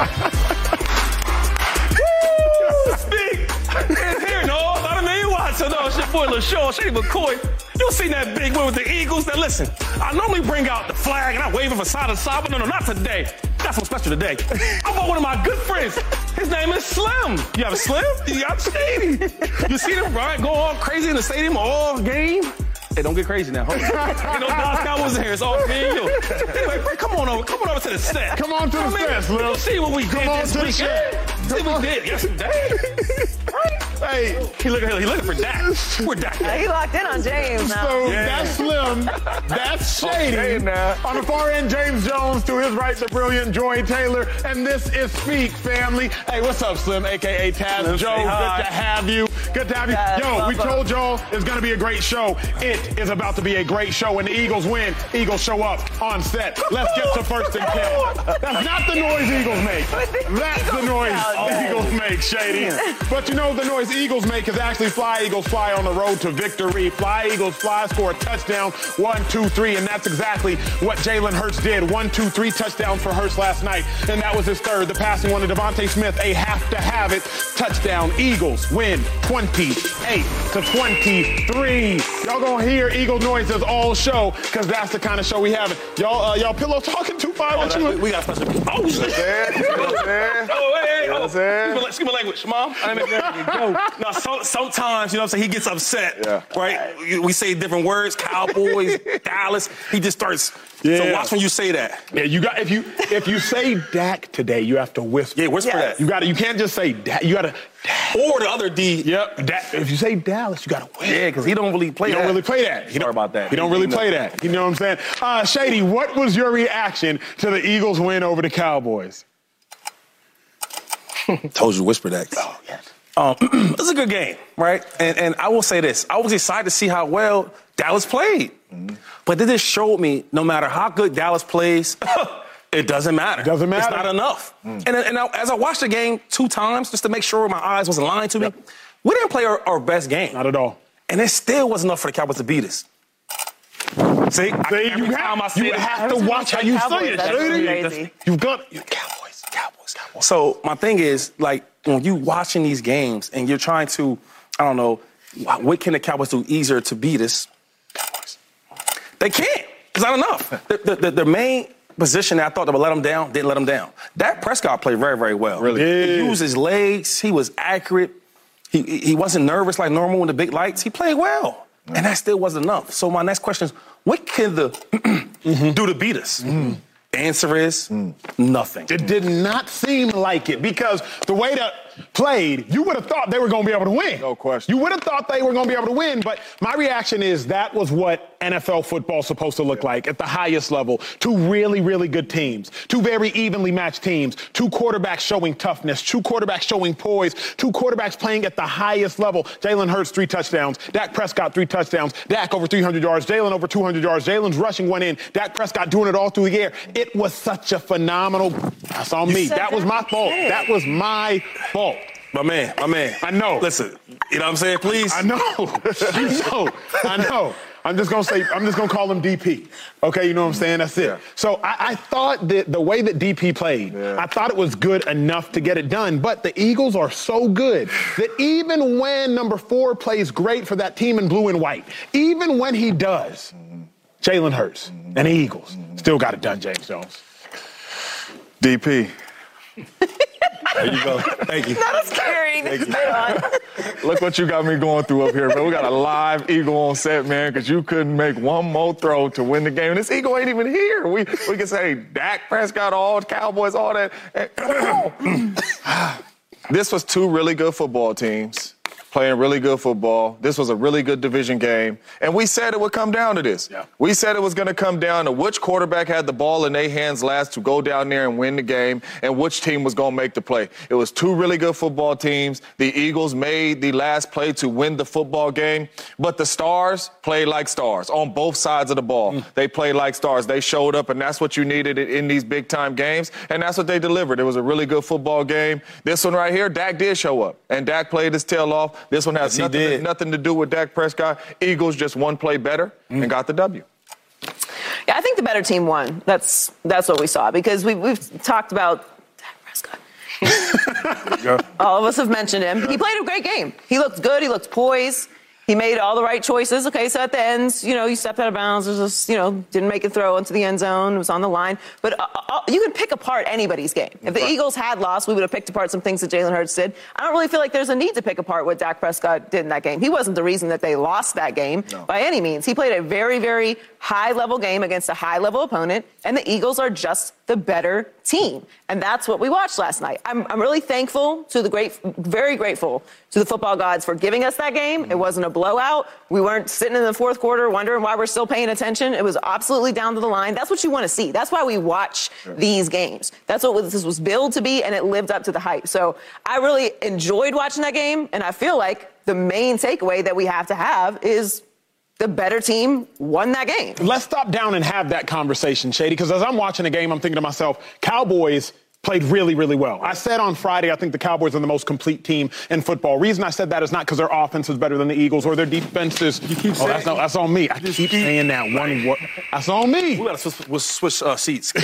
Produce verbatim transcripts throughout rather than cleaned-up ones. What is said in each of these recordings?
Speak. It's here, no. I don't know you watching. No, it's your boy LaShawn, Shady McCoy. You seen that big win with the Eagles? Now listen, I normally bring out the flag and I wave it from side to side, but no, no, not today. That's what's special today. I brought one of my good friends. His name is Slim. You have a Slim? You got Shady. You see them, right? Go all crazy in the stadium all game. Hey, don't get crazy now. Hold on. Ain't no Dallas Cowboys in here. It's all me and you. Anyway, Frank, come on over. Come on over to the set. Come on to the set, Slim. You see what we come did on this to weekend. See what we did yesterday. Hey, he looking, he looking for Dak. We're Dak. Uh, he locked in on James now. So Yeah. that's Slim. That's Shady. Okay, now. On the far end, James Jones. To his right, the brilliant Joy Taylor. And this is Speak, family. Hey, what's up, Slim, a k a. Taz Slim, Joe. say hi. Good to have you. Good to have you. Yes, Yo, we welcome. told y'all it's going to be a great show. It is about to be a great show. When the Eagles win, Eagles show up on set. Let's get to first and ten. That's not the noise Eagles make. That's the noise Eagles make, Shady. But you know the noise Eagles make is actually Fly Eagles Fly on the road to victory. Fly Eagles Fly score a touchdown, one, two, three, and that's exactly what Jalen Hurts did. One, two, three touchdowns for Hurts last night, and that was his third. The passing one to Devontae Smith, a have-to-have-it touchdown. Eagles win twenty-eight to twenty-three. Y'all gonna hear Eagle noises all show, because that's the kind of show we have. Y'all, uh, y'all pillow talking too far. Oh, we, we got special. Oh, shit. Oh, hey, hey, oh. Excuse my language, Mom. I didn't know. Now, so, sometimes, you know what I'm saying, he gets upset, Yeah. right? We say different words, Cowboys, Dallas. He just starts. Yeah. So watch when you say that. Yeah, you got if you if you say Dak today, you have to whisper. Yeah, whisper Yes. that. You got to. You can't just say Dak. You got to. Or the other D. Yep. Dak, if you say Dallas, you got to whisper. Yeah, because he don't really play He that. don't really play that. He Sorry don't, about that. He don't really play that. You know what I'm saying? Uh, Shady, what was your reaction to the Eagles win over the Cowboys? Told you to whisper that. Oh, yes. Um, it was a good game, right? And and I will say this. I was excited to see how well Dallas played. Mm-hmm. But it just showed me no matter how good Dallas plays, it doesn't matter. Doesn't matter. It's not enough. Mm. And, and I, as I watched the game two times, just to make sure my eyes wasn't lying to me, Yep. we didn't play our, our best game. Not at all. And it still wasn't enough for the Cowboys to beat us. See? I, See, every you time I have, say you it, have to watch how you Cowboys, say it. that's Shady. crazy. You've got you Cowboys, Cowboys, Cowboys. So my thing is, like, when you watching these games and you're trying to, I don't know, what can the Cowboys do easier to beat us? Cowboys. They can't. It's not enough. the, the, the, the main position that I thought that would let them down didn't let them down. Dak Prescott played very, very well. Really? He Yeah. used his legs. He was accurate. He, he wasn't nervous like normal in the big lights. He played well. Mm. And that still wasn't enough. So my next question is, what can the mm-hmm. do to beat us? Mm. The answer is mm. nothing. It did not seem like it, because the way that played, you would have thought they were going to be able to win. No question. You would have thought they were going to be able to win, but my reaction is that was what N F L football is supposed to look like at the highest level. Two really, really good teams, two very evenly matched teams, two quarterbacks showing toughness, two quarterbacks showing poise, two quarterbacks playing at the highest level. Jalen Hurts, three touchdowns. Dak Prescott, three touchdowns. Dak over three hundred yards. Jalen over two hundred yards. Jalen's rushing one in. Dak Prescott doing it all through the air. It was such a phenomenal. That's on me. That was my fault. That was my fault. My man, my man. I know. Listen, you know what I'm saying? Please. I know. I know. I know. I'm just gonna say, I'm just gonna call him D P. Okay, you know what I'm saying? That's it. Yeah. So I, I thought that the way that D P played, Yeah. I thought it was good enough to get it done. But the Eagles are so good that even when number four plays great for that team in blue and white, even when he does, Jalen Hurts and the Eagles still got it done, James Jones. D P. There you go. Thank you. Not scary. This is on. Look what you got me going through up here, bro. We got a live Eagle on set, man, because you couldn't make one more throw to win the game. And this Eagle ain't even here. We we can say Dak Prescott, all Cowboys, all that. This was two really good football teams playing really good football. This was a really good division game. And we said it would come down to this. Yeah. We said it was going to come down to which quarterback had the ball in their hands last to go down there and win the game, and which team was going to make the play. It was two really good football teams. The Eagles made the last play to win the football game, but the Stars played like stars on both sides of the ball. Mm. They played like stars. They showed up, and that's what you needed in these big-time games, and that's what they delivered. It was a really good football game. This one right here, Dak did show up, and Dak played his tail off. This one has yes, nothing, to, nothing to do with Dak Prescott. Eagles just one play better mm. and got the W. Yeah, I think the better team won. That's that's what we saw, because we, we've talked about Dak Prescott. All of us have mentioned him. He played a great game. He looked good. He looked poised. He made all the right choices. Okay, so at the ends, you know, you stepped out of bounds. There's just, you know, didn't make a throw into the end zone. It was on the line. But uh, uh, you can pick apart anybody's game. If the right. Eagles had lost, we would have picked apart some things that Jalen Hurts did. I don't really feel like there's a need to pick apart what Dak Prescott did in that game. He wasn't the reason that they lost that game no. by any means. He played a very, very high-level game against a high-level opponent, and the Eagles are just the better team. And that's what we watched last night. I'm, I'm really thankful to the great, very grateful to the football gods for giving us that game. Mm-hmm. It wasn't a blowout. We weren't sitting in the fourth quarter wondering why we're still paying attention. It was absolutely down to the line. That's what you want to see. That's why we watch sure. these games. That's what this was billed to be, and it lived up to the hype. So I really enjoyed watching that game, and I feel like the main takeaway that we have to have is the better team won that game. Let's stop down and have that conversation, Shady, because as I'm watching the game, I'm thinking to myself, Cowboys played really, really well. I said on Friday, I think the Cowboys are the most complete team in football. Reason I said that is not because their offense is better than the Eagles or their defense is. You keep oh, that's, no, that's on me. I keep, keep saying that one word. That's on me. We got to switch, switch uh, seats.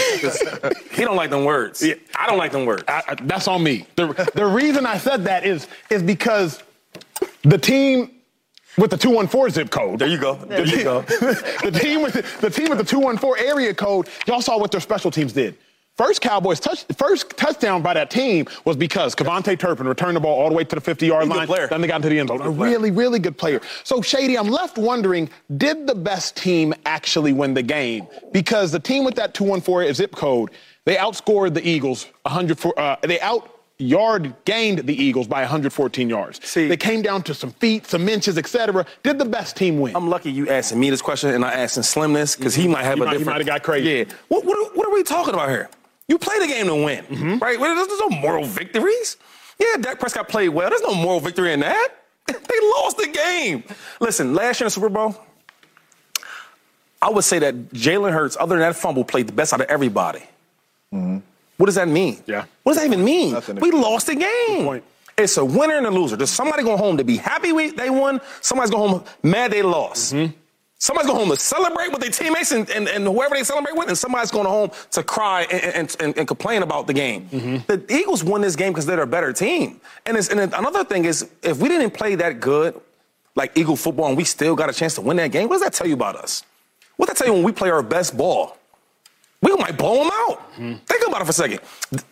He don't like them words. Yeah. I don't like them words. I, I, that's on me. The, the reason I said that is is because the team with the two one four zip code. There you go. There you go. the team with the, the team with the two one four area code, y'all saw what their special teams did. First Cowboys touch, first touchdown by that team was because Kevontae Turpin returned the ball all the way to the fifty-yard line. Then they got into the end zone. A really, really good player. So, Shady, I'm left wondering, did the best team actually win the game? Because the team with that two one four zip code, they outscored the Eagles one hundred for, uh, they out yard gained the Eagles by one hundred fourteen yards. See, they came down to some feet, some inches, et cetera. Did the best team win? I'm lucky you asking me this question and not asking Slim this, because he might have he a might, different. He might have got crazy. Yeah. What, what, what are we talking about here? You play the game to win, mm-hmm. right? There's, there's no moral victories. Yeah, Dak Prescott played well. There's no moral victory in that. They lost the game. Listen, last year in the Super Bowl, I would say that Jalen Hurts, other than that fumble, played the best out of everybody. Mm-hmm. What does that mean? Yeah. What does that even mean? Nothing. We lost the game. It's a winner and a loser. Does somebody go home to be happy they won? Somebody's going home mad they lost. Mm-hmm. Somebody's going home to celebrate with their teammates and, and, and whoever they celebrate with, and somebody's going home to cry and, and, and complain about the game. Mm-hmm. The Eagles won this game because they're a better team. And, it's, and another thing is, if we didn't play that good, like Eagle football, and we still got a chance to win that game, what does that tell you about us? What does that tell you when we play our best ball? We might blow them out. Mm-hmm. Think about it for a second.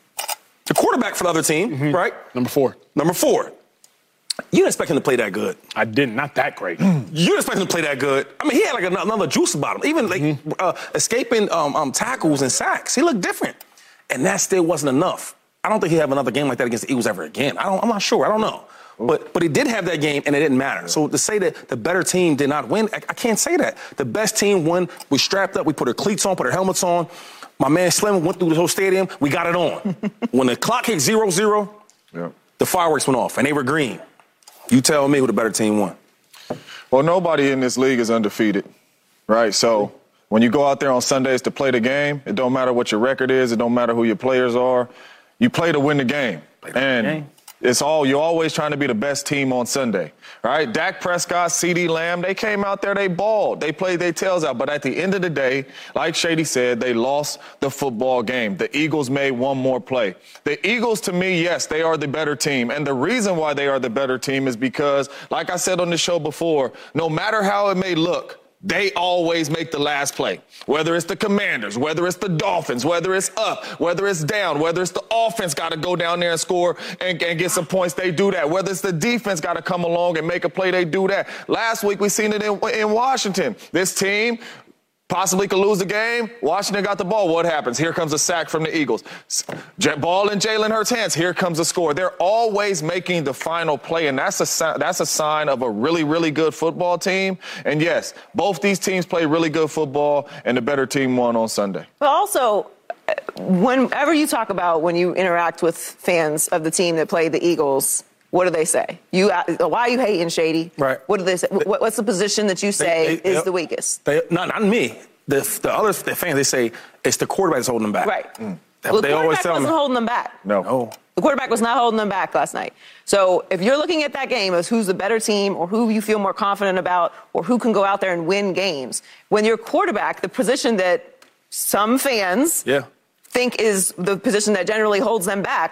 The quarterback for the other team, mm-hmm. right? Number four. Number four. You didn't expect him to play that good. I didn't. Not that great. You didn't expect him to play that good. I mean, he had like another juice about him. Even like mm-hmm. uh, escaping um, um, tackles and sacks. He looked different. And that still wasn't enough. I don't think he'll have another game like that against the Eagles ever again. I don't, I'm not sure. I don't know. But but he did have that game, and it didn't matter. So to say that the better team did not win, I, I can't say that. The best team won. We strapped up. We put our cleats on, put our helmets on. My man Slim went through the whole stadium. We got it on. When the clock hit zero zero, yeah. the fireworks went off, and they were green. You tell me who the better team won. Well, nobody in this league is undefeated, right? So when you go out there on Sundays to play the game, it don't matter what your record is. It don't matter who your players are. You play to win the game. Play the and game. It's all, you're always trying to be the best team on Sunday, right? Dak Prescott, CeeDee Lamb, they came out there, they balled. They played their tails out. But at the end of the day, like Shady said, they lost the football game. The Eagles made one more play. The Eagles, to me, yes, they are the better team. And the reason why they are the better team is because, like I said on the show before, no matter how it may look, they always make the last play. Whether it's the Commanders, whether it's the Dolphins, whether it's up, whether it's down, whether it's the offense got to go down there and score and, and get some points, they do that. Whether it's the defense got to come along and make a play, they do that. Last week we seen it in, in Washington. This team possibly could lose the game. Washington got the ball. What happens? Here comes a sack from the Eagles. Ball in Jalen Hurts' hands. Here comes the score. They're always making the final play, and that's a that's a sign of a really, really good football team. And, yes, both these teams play really good football, and the better team won on Sunday. But also, whenever you talk about when you interact with fans of the team that played the Eagles, what do they say? You, why are you hating, Shady? Right. What do they say? What, what's the position that you say they, they, is the weakest? They, not, not me. The, the other the fans, they say it's the quarterback that's holding them back. Right. Mm. Well, they the always quarterback tell wasn't them. holding them back. No. no. The quarterback was not holding them back last night. So if you're looking at that game as who's the better team or who you feel more confident about or who can go out there and win games, when your quarterback, the position that some fans yeah. think is the position that generally holds them back,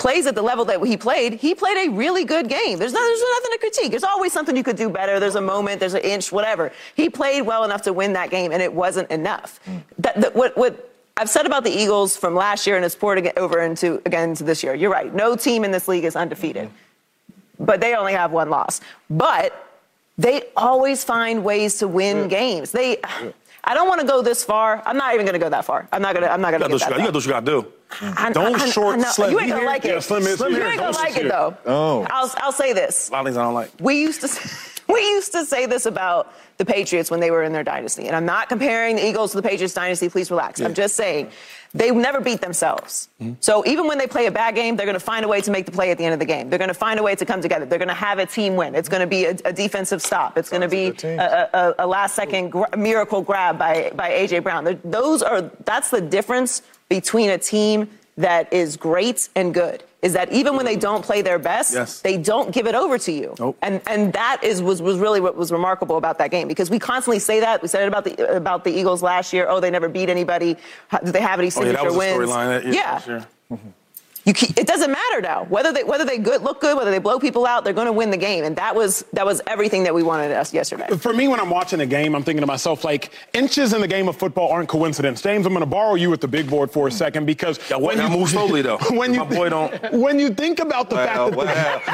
plays at the level that he played, he played a really good game. There's, no, there's nothing to critique. There's always something you could do better. There's a moment, there's an inch, whatever. He played well enough to win that game, and it wasn't enough. Mm. That, that, what, what I've said about the Eagles from last year and it's poured over into, again into this year. You're right. No team in this league is undefeated. Mm-hmm. But they only have one loss. But they always find ways to win yeah. games. They... Yeah. I don't want to go this far. I'm not even going to go that far. I'm not going to. I'm not going to get that far. You got to do what you got to do. I, don't I, I, short I Slim. You ain't gonna like it. Yeah, Slim is Slim here. You ain't gonna like it though. Oh. I'll I'll say this. A lot of things I don't like. We used to we used to say this about the Patriots when they were in their dynasty, and I'm not comparing the Eagles to the Patriots dynasty. Please relax. Yeah. I'm just saying. They never beat themselves. Mm-hmm. So even when they play a bad game, they're going to find a way to make the play at the end of the game. They're going to find a way to come together. They're going to have a team win. It's going to be a, a defensive stop. It's going to be a, a, a last-second gra- miracle grab by, by A J Brown. They're, those are that's the difference between a team that is great and good. Is that even when they don't play their best, yes. they don't give it over to you. Nope. And and that is was, was really what was remarkable about that game, because we constantly say that. We said it about the about the Eagles last year. Oh, they never beat anybody. Do they have any signature oh, yeah, that was wins? A storyline that year, yeah. Sure. Mm-hmm. You keep, it doesn't matter now whether they whether they good look good, whether they blow people out. They're going to win the game, and that was that was everything that we wanted us yesterday. For me, when I'm watching a game, I'm thinking to myself, like, inches in the game of football aren't coincidence. James, I'm going to borrow you at the big board for a second, because yeah, when you move slowly though, when you my boy don't. When you think about the well, fact that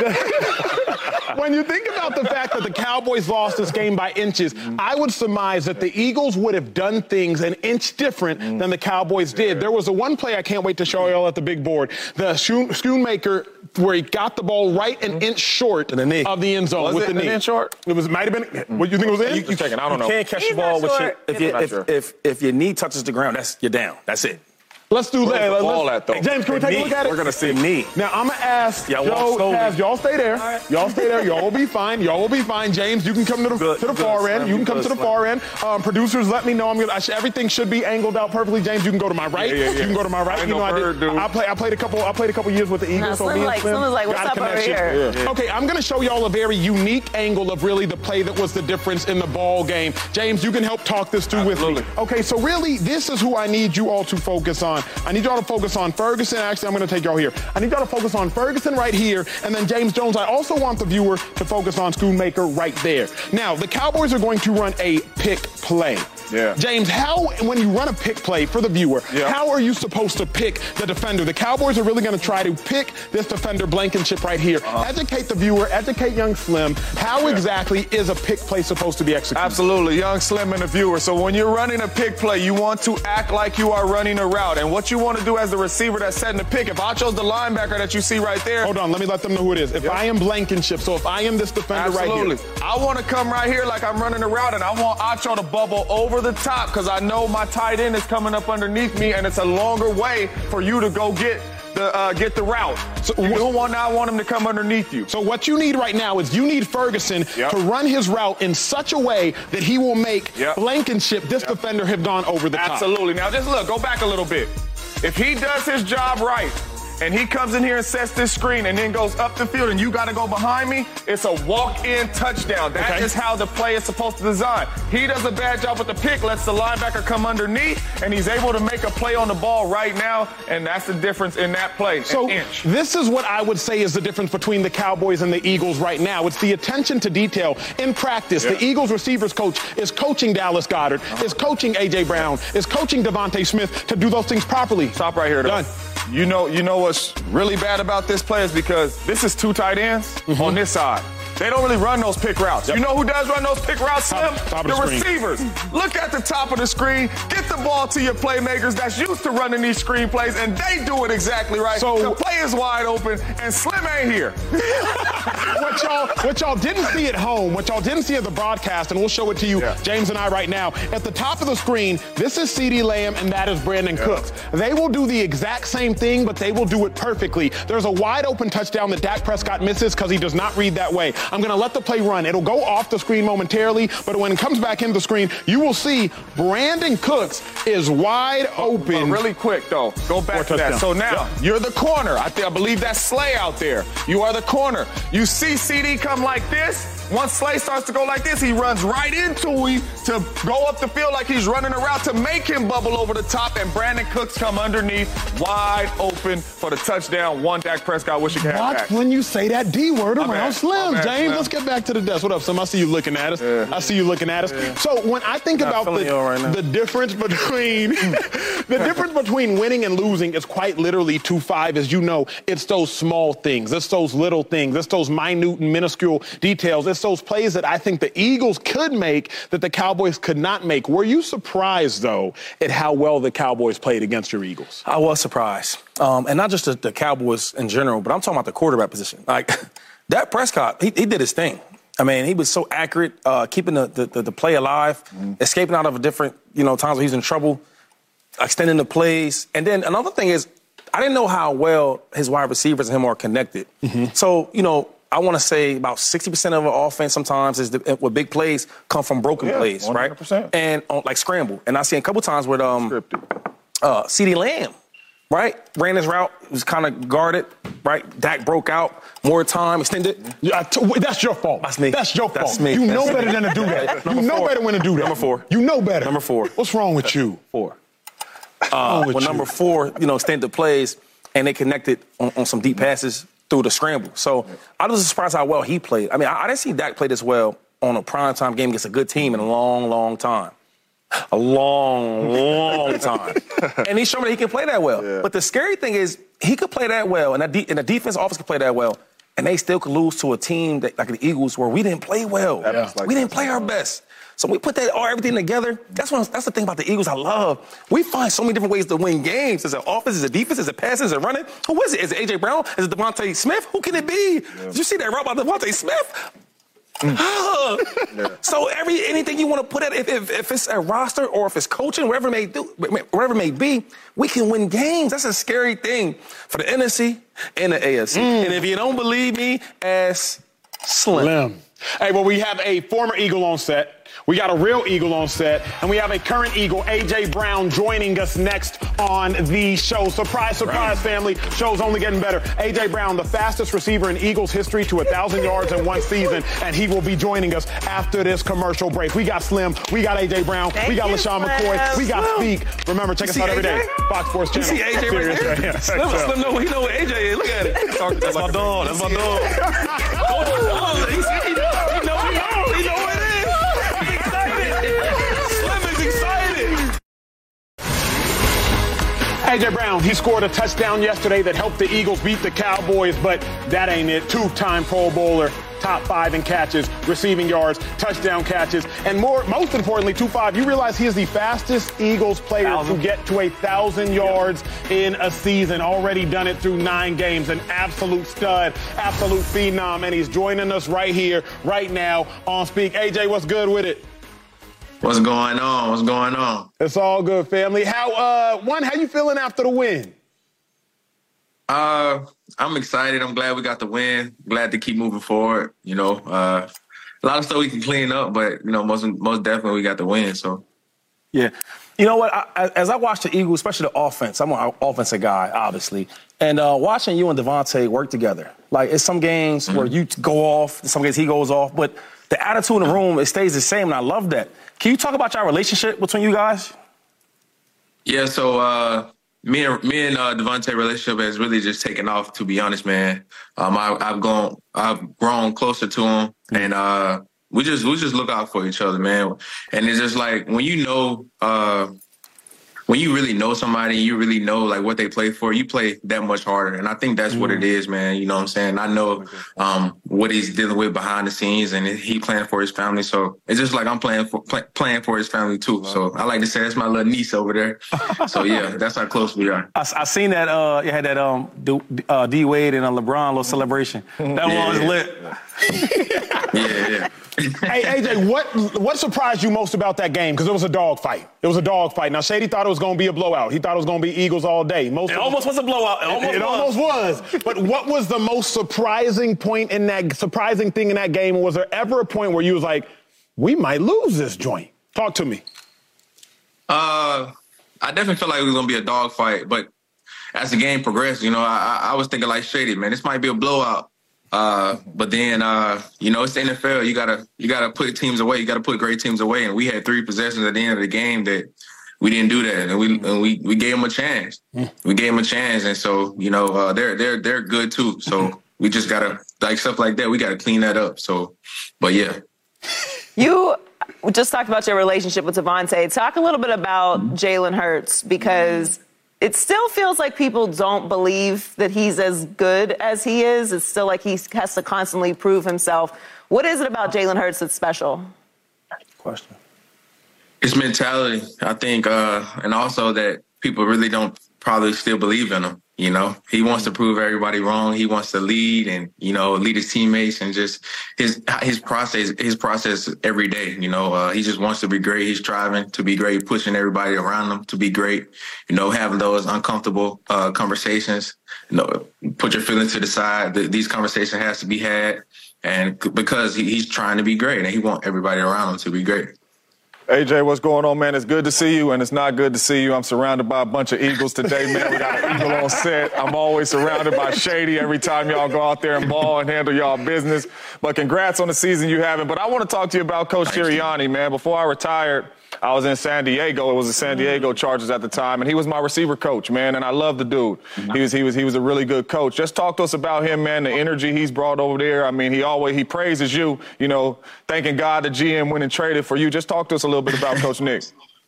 the, when you think about the fact that the Cowboys lost this game by inches, mm. I would surmise that the Eagles would have done things an inch different mm. than the Cowboys did. Yeah. There was a one play I can't wait to show y'all at the big board. The Schoonmaker where he got the ball right an inch short the knee. of the end zone was with it the knee. An inch short? It was might have been. What you think it was in? You, you, checking? I don't you know. can't catch He's the ball with your, if, you, if, sure. if if your knee touches the ground, that's you're down. That's it. Let's do that. Where's the Let's, ball at, though? Hey, James, can we take knee. a look at it? We're gonna see knee. Now I'm gonna ask Yeah, Joe, Taz, y'all stay there. Right. Y'all stay there. Y'all will be fine. Y'all will be fine. James, you can come to the Good, to the good, far Slim. end. You can come Good, to the Slim. far end. Um, producers, let me know. I'm gonna. I should, everything should be angled out perfectly. James, you can go to my right. Yeah, yeah, yeah. You can go to my right. I you know, no I bird, did. dude. I play. I played a couple. I played a couple years with the Eagles. No, so Slim me and like- Slim Slim was like, what's got a up over connection. here? Yeah. Okay, I'm gonna show y'all a very unique angle of really the play that was the difference in the ball game. James, you can help talk this through with me. Absolutely. Okay, so really, this is who I need you all to focus on. I need y'all to focus on Ferguson. Actually, I'm going to take y'all here. I need y'all to focus on Ferguson right here, and then James Jones. I also want the viewer to focus on Schoonmaker right there. Now, the Cowboys are going to run a pick play. Yeah. James, how, when you run a pick play for the viewer, yeah. how are you supposed to pick the defender? The Cowboys are really going to try to pick this defender, Blankenship, right here. Uh-huh. Educate the viewer, educate young Slim. How yeah. exactly is a pick play supposed to be executed? Absolutely, young Slim and the viewer. So when you're running a pick play, you want to act like you are running a route. And what you want to do as the receiver that's setting the pick, if I chose the linebacker that you see right there. Hold on, let me let them know who it is. If Yep. I am Blankenship, so if I am this defender Absolutely. right here. I want to come right here like I'm running a route, and I want Acho to bubble over the top, because I know my tight end is coming up underneath me, and it's a longer way for you to go get the uh, get the route. So you don't want I want him to come underneath you. So what you need right now is you need Ferguson Yep. to run his route in such a way that he will make Yep. Blankenship, this Yep. defender, have gone over the top. Absolutely. Now just look, go back a little bit. If he does his job right, and he comes in here and sets this screen and then goes up the field and you got to go behind me, it's a walk-in touchdown. That Okay. is how the play is supposed to design. He does a bad job with the pick, lets the linebacker come underneath, and he's able to make a play on the ball right now, and that's the difference in that play, So an inch. this is what I would say is the difference between the Cowboys and the Eagles right now. It's the attention to detail in practice. Yeah. The Eagles receivers coach is coaching Dallas Goedert, uh-huh. is coaching A J Brown, is coaching Devontae Smith to do those things properly. Stop right here, though. Done. You know, you know what's really bad about this play is because this is two tight ends mm-hmm. on this side. They don't really run those pick routes. Yep. You know who does run those pick routes, Slim? Top, top the, the receivers. Look at the top of the screen. Get the ball to your playmakers that's used to running these screen plays, and they do it exactly right. So the play is wide open, and Slim ain't here. what y'all what y'all didn't see at home, what y'all didn't see at the broadcast, and we'll show it to you, yeah. James and I, right now. At the top of the screen, this is CeeDee Lamb, and that is Brandon yeah. Cooks. They will do the exact same thing, but they will do it perfectly. There's a wide open touchdown that Dak Prescott misses because he does not read that way. I'm going to let the play run. It'll go off the screen momentarily, but when it comes back in the screen, you will see Brandon Cooks is wide open. But really quick, though, go back to that. So now, yeah. you're the corner. I, th- I believe that's Slay out there. You are the corner. You see C D come like this, once Slay starts to go like this, he runs right into him to go up the field like he's running a route to make him bubble over the top, and Brandon Cooks come underneath, wide open for the touchdown. One Dak Prescott. Wish you could have Watch back. when you say that D word My around bad. Slim, My bad, James. Slim. Let's get back to the desk. What up, Slim? I see you looking at us. Yeah. I see you looking at us. Yeah. So when I think Not about feeling the, you right now. the difference between the difference between winning and losing is quite literally two five, as you know. It's those small things. It's those little things. It's those minute and minuscule details. It's those plays that I think the Eagles could make that the Cowboys could not make. Were you surprised, though, at how well the Cowboys played against your Eagles? I was surprised. Um, and not just the, the Cowboys in general, but I'm talking about the quarterback position. Like, Dak Prescott, he, he did his thing. I mean, he was so accurate, uh, keeping the, the, the play alive, mm. escaping out of different, you know, times when he's in trouble, extending the plays. And then another thing is, I didn't know how well his wide receivers and him are connected. Mm-hmm. So, you know, I want to say about sixty percent of our offense sometimes is the, with big plays come from broken yeah, plays, one hundred percent. right? And uh, like scramble. And I see a couple times with um, uh, CeeDee Lamb, right? Ran his route, was kind of guarded, right? Dak broke out, more time, extended. Yeah, t- that's your fault. That's me. That's your That's fault. me. You That's know me. better than to do that. You Number know four. better when to do that. Number four. You know better. Number four. What's wrong with you? Four. What's Uh, wrong with well, you? number four, you know, extended plays, and they connected on, on some deep passes through the scramble. So I was surprised how well he played. I mean, I, I didn't see Dak play this well on a primetime game against a good team in a long, long time. A long, long time. And he showed me that he can play that well. Yeah. But the scary thing is he could play that well, and, that de- and the defense office could play that well, and they still could lose to a team that, like the Eagles where we didn't play well. Yeah. We didn't play our best. So we put that all everything together. That's what that's the thing about the Eagles I love. We find so many different ways to win games. Is it offense? Is it defense? Is it passing? Is it running? Who is it? Is it A J Brown? Is it Devontae Smith? Who can it be? Yeah. Did you see that route by Devontae Smith? Mm. yeah. So every anything you want to put at if, if if it's a roster or if it's coaching, wherever it may do, wherever it may be, we can win games. That's a scary thing for the N F C and the A F C. Mm. And if you don't believe me, ask Slim. Slim. Hey, well, we have a former Eagle on set. We got a real Eagle on set, and we have a current Eagle, A J Brown, joining us next on the show. Surprise, surprise, right. family. Show's only getting better. A J Brown, the fastest receiver in Eagles history to one thousand yards in one season, and he will be joining us after this commercial break. We got Slim, we got A J Brown, Thank we got you, LaShawn Slim. McCoy, we got Speak. Remember, check You us out see every A J? day. Fox Sports Channel. You see A J right Serious, there? yeah. Slim, Slim know, he know what A J is. Look at it. That's my dog. That's my dog. He know, he know, he know what it is. A J Brown, he scored a touchdown yesterday that helped the Eagles beat the Cowboys, but that ain't it. Two-time Pro Bowler, top five in catches, receiving yards, touchdown catches, and more. Most importantly, two five, you realize he is the fastest Eagles player thousand. to get to a thousand yards in a season. Already done it through nine games. An absolute stud, absolute phenom, and he's joining us right here, right now on Speak. A J, what's good with it? What's going on? What's going on? It's all good, family. How, uh, one, how you feeling after the win? Uh, I'm excited. I'm glad we got the win. Glad to keep moving forward. You know, uh, a lot of stuff we can clean up, but, you know, most most definitely we got the win, so. Yeah. You know what? I, as I watch the Eagles, especially the offense, I'm an offensive guy, obviously, and uh, watching you and Devontae work together. Like, it's some games mm-hmm. where you go off, some games he goes off, but the attitude in the room, it stays the same, and I love that. Can you talk about your relationship between you guys? Yeah, so uh, me and me and uh, Devontae relationship has really just taken off. To be honest, man, um, I, I've gone, I've grown closer to him, mm-hmm. and uh, we just we just look out for each other, man. And it's just like when you know, uh, when you really know somebody, you really know like what they play for. You play that much harder, and I think that's mm-hmm. what it is, man. You know what I'm saying? I know um, what he's dealing with behind the scenes, and he playing for his family. So it's just like I'm playing for play, playing for his family too. So I like to say that's my little niece over there. So yeah, that's how close we are. I, I seen that uh, you had that um D, uh, D Wade and a LeBron little celebration. That yeah, one was yeah. lit. yeah, yeah. Hey, A J, what what surprised you most about that game? Because it was a dogfight. It was a dogfight. Now, Shady thought it was going to be a blowout. He thought it was going to be Eagles all day. Most it of almost was a blowout. It almost, it, it was. almost was. But what was the most surprising point in that, surprising thing in that game? Was there ever a point where you was like, we might lose this joint? Talk to me. Uh, I definitely felt like it was going to be a dogfight. But as the game progressed, you know, I, I was thinking like, Shady, man, this might be a blowout. Uh, but then, uh, you know, it's the N F L. You gotta, you gotta put teams away. You gotta put great teams away. And we had three possessions at the end of the game that we didn't do that, and we and we we gave them a chance. We gave them a chance, and so you know, uh, they're they're they're good too. So we just gotta like stuff like that. We gotta clean that up. So, but yeah, you just talked about your relationship with Davante. Talk a little bit about Jalen Hurts, because it still feels like people don't believe that he's as good as he is. It's still like he has to constantly prove himself. What is it about Jalen Hurts that's special? Question. It's mentality, I think, uh, and also that people really don't probably still believe in him. You know, he wants to prove everybody wrong. He wants to lead and, you know, lead his teammates, and just his his process, his process every day. You know, uh, he just wants to be great. He's striving to be great, pushing everybody around him to be great. You know, having those uncomfortable uh, conversations. You know, put your feelings to the side. These conversations has to be had, and because he, he's trying to be great, and he wants everybody around him to be great. A J, what's going on, man? It's good to see you, and it's not good to see you. I'm surrounded by a bunch of Eagles today, man. We got an Eagle on set. I'm always surrounded by Shady every time y'all go out there and ball and handle y'all business. But congrats on the season you having. But I want to talk to you about Coach Sirianni, man. Before I retired, I was in San Diego. It was the San Diego Chargers at the time, and he was my receiver coach, man, and I love the dude. He was he was he was a really good coach. Just talk to us about him, man, the energy he's brought over there. I mean, he always he praises you, you know, thanking God the G M went and traded for you. Just talk to us a little bit about Coach Nick.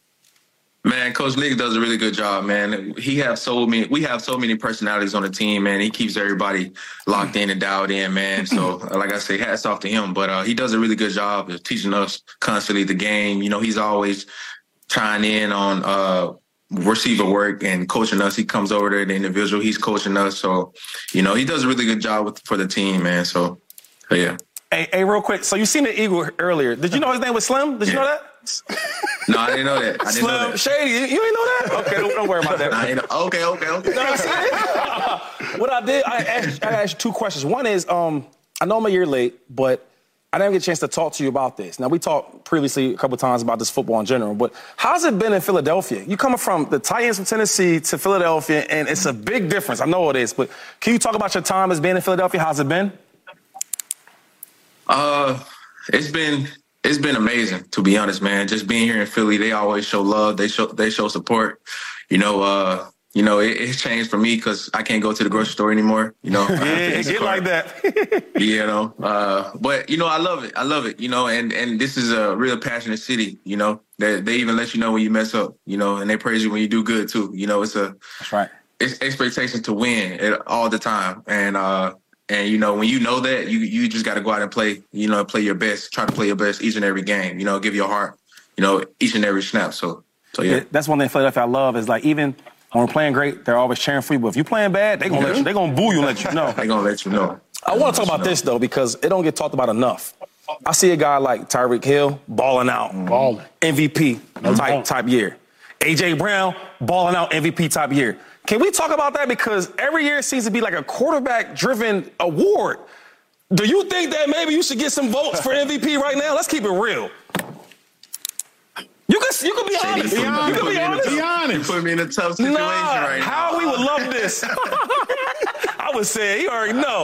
Man, Coach Nick does a really good job, man. He have so many, we have so many personalities on the team, man. He keeps everybody locked in and dialed in, man. So, like I say, hats off to him. But uh, he does a really good job of teaching us constantly the game. You know, he's always trying in on uh, receiver work and coaching us. He comes over to the individual. He's coaching us. So, you know, he does a really good job with, for the team, man. So, so yeah. Hey, hey, real quick. So you seen the Eagle earlier. Did you know his name was Slim? Did you Yeah. know that? No, I didn't know that. I didn't Slim know that. Shady. You, you ain't know that? Okay, don't, don't worry about that. I didn't know. Okay, okay, okay. You know what I'm saying? What I did, I asked, I asked you two questions. One is, um, I know I'm a year late, but I didn't get a chance to talk to you about this. Now, we talked previously a couple times about this football in general, but how's it been in Philadelphia? You coming from the Titans from Tennessee to Philadelphia, and it's a big difference. I know it is, but can you talk about your time as being in Philadelphia? How's it been? Uh, it's been it's been amazing, to be honest, man. Just being here in Philly, they always show love. They show they show support. You know, uh, you know, it, it's changed for me because I can't go to the grocery store anymore. You know, Yeah, it get like that. you know, uh, but you know, I love it. I love it. You know, and and this is a real passionate city. You know, they they even let you know when you mess up. You know, and they praise you when you do good too. You know, it's a That's right. it's expectation to win it all the time, and uh. And, you know, when you know that, you you just got to go out and play, you know, play your best, try to play your best each and every game, you know, give your heart, you know, each and every snap. So, so yeah. Yeah, that's one thing Philadelphia I love is, like, even when we're playing great, they're always cheering for you. But if you're playing bad, they're going to let you, they're going to boo you and let you know. They're going to let you know. I want to talk about this, though, because it don't get talked about enough. I see a guy like Tyreek Hill balling out. Balling. M V P type, type year. A J Brown balling out M V P type year. Can we talk about that? Because every year it seems to be like a quarterback-driven award. Do you think that maybe you should get some votes for M V P right now? Let's keep it real. You can, you can be honest. You You put- you can put be me in a honest. tough- Be honest. You put me in a tough situation Nah, right now. how we would love this. I would say, you already know.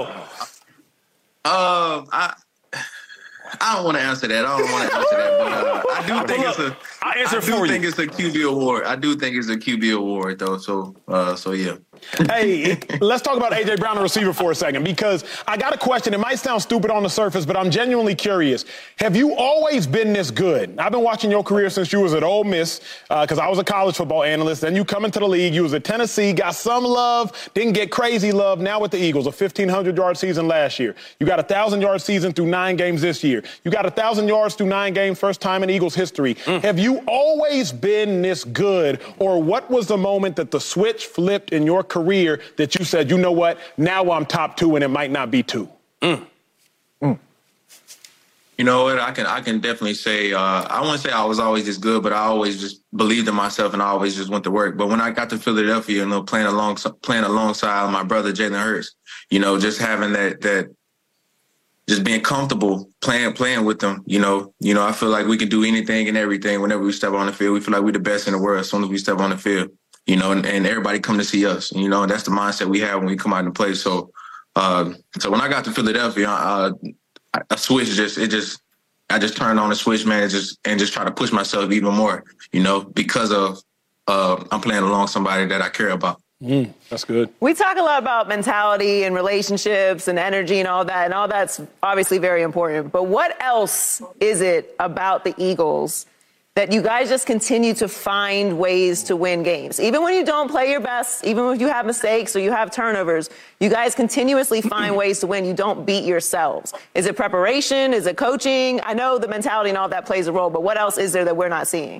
Um, I I don't want to answer that. I don't want to answer that, but uh, I do think Look, it's a. I'll answer I it do for think you. it's a Q B award. I do think it's a Q B award, though. So, uh, so yeah. Hey, let's talk about A J Brown, the receiver, for a second, because I got a question. It might sound stupid on the surface, but I'm genuinely curious. Have you always been this good? I've been watching your career since you was at Ole Miss, because uh, I was a college football analyst. Then you come into the league. You was at Tennessee, got some love, didn't get crazy love. Now with the Eagles, a fifteen hundred yard season last year. You got a one thousand yard season through nine games this year. You got one thousand yards through nine games, first time in Eagles history. Mm. Have you always been this good, or what was the moment that the switch flipped in your career that you said, you know what, now I'm top two and it might not be two? Mm. Mm. You know what? I can I can definitely say uh, I wouldn't say I was always this good, but I always just believed in myself and I always just went to work. But when I got to Philadelphia, you know, playing along playing alongside my brother Jalen Hurts, you know, just having that that just being comfortable playing playing with them, you know, you know, I feel like we can do anything and everything whenever we step on the field. We feel like we're the best in the world as soon as we step on the field. You know, and, and everybody come to see us. You know, and that's the mindset we have when we come out and play. So, Uh, so when I got to Philadelphia, uh, a switch just it just I just turned on the switch, man, and just and just try to push myself even more, you know, because of uh, I'm playing along somebody that I care about. Mm, that's good. We talk a lot about mentality and relationships and energy and all that, and all that's obviously very important. But what else is it about the Eagles that you guys just continue to find ways to win games? Even when you don't play your best, even if you have mistakes or you have turnovers, you guys continuously find ways to win. You don't beat yourselves. Is it preparation? Is it coaching? I know the mentality and all that plays a role, but what else is there that we're not seeing?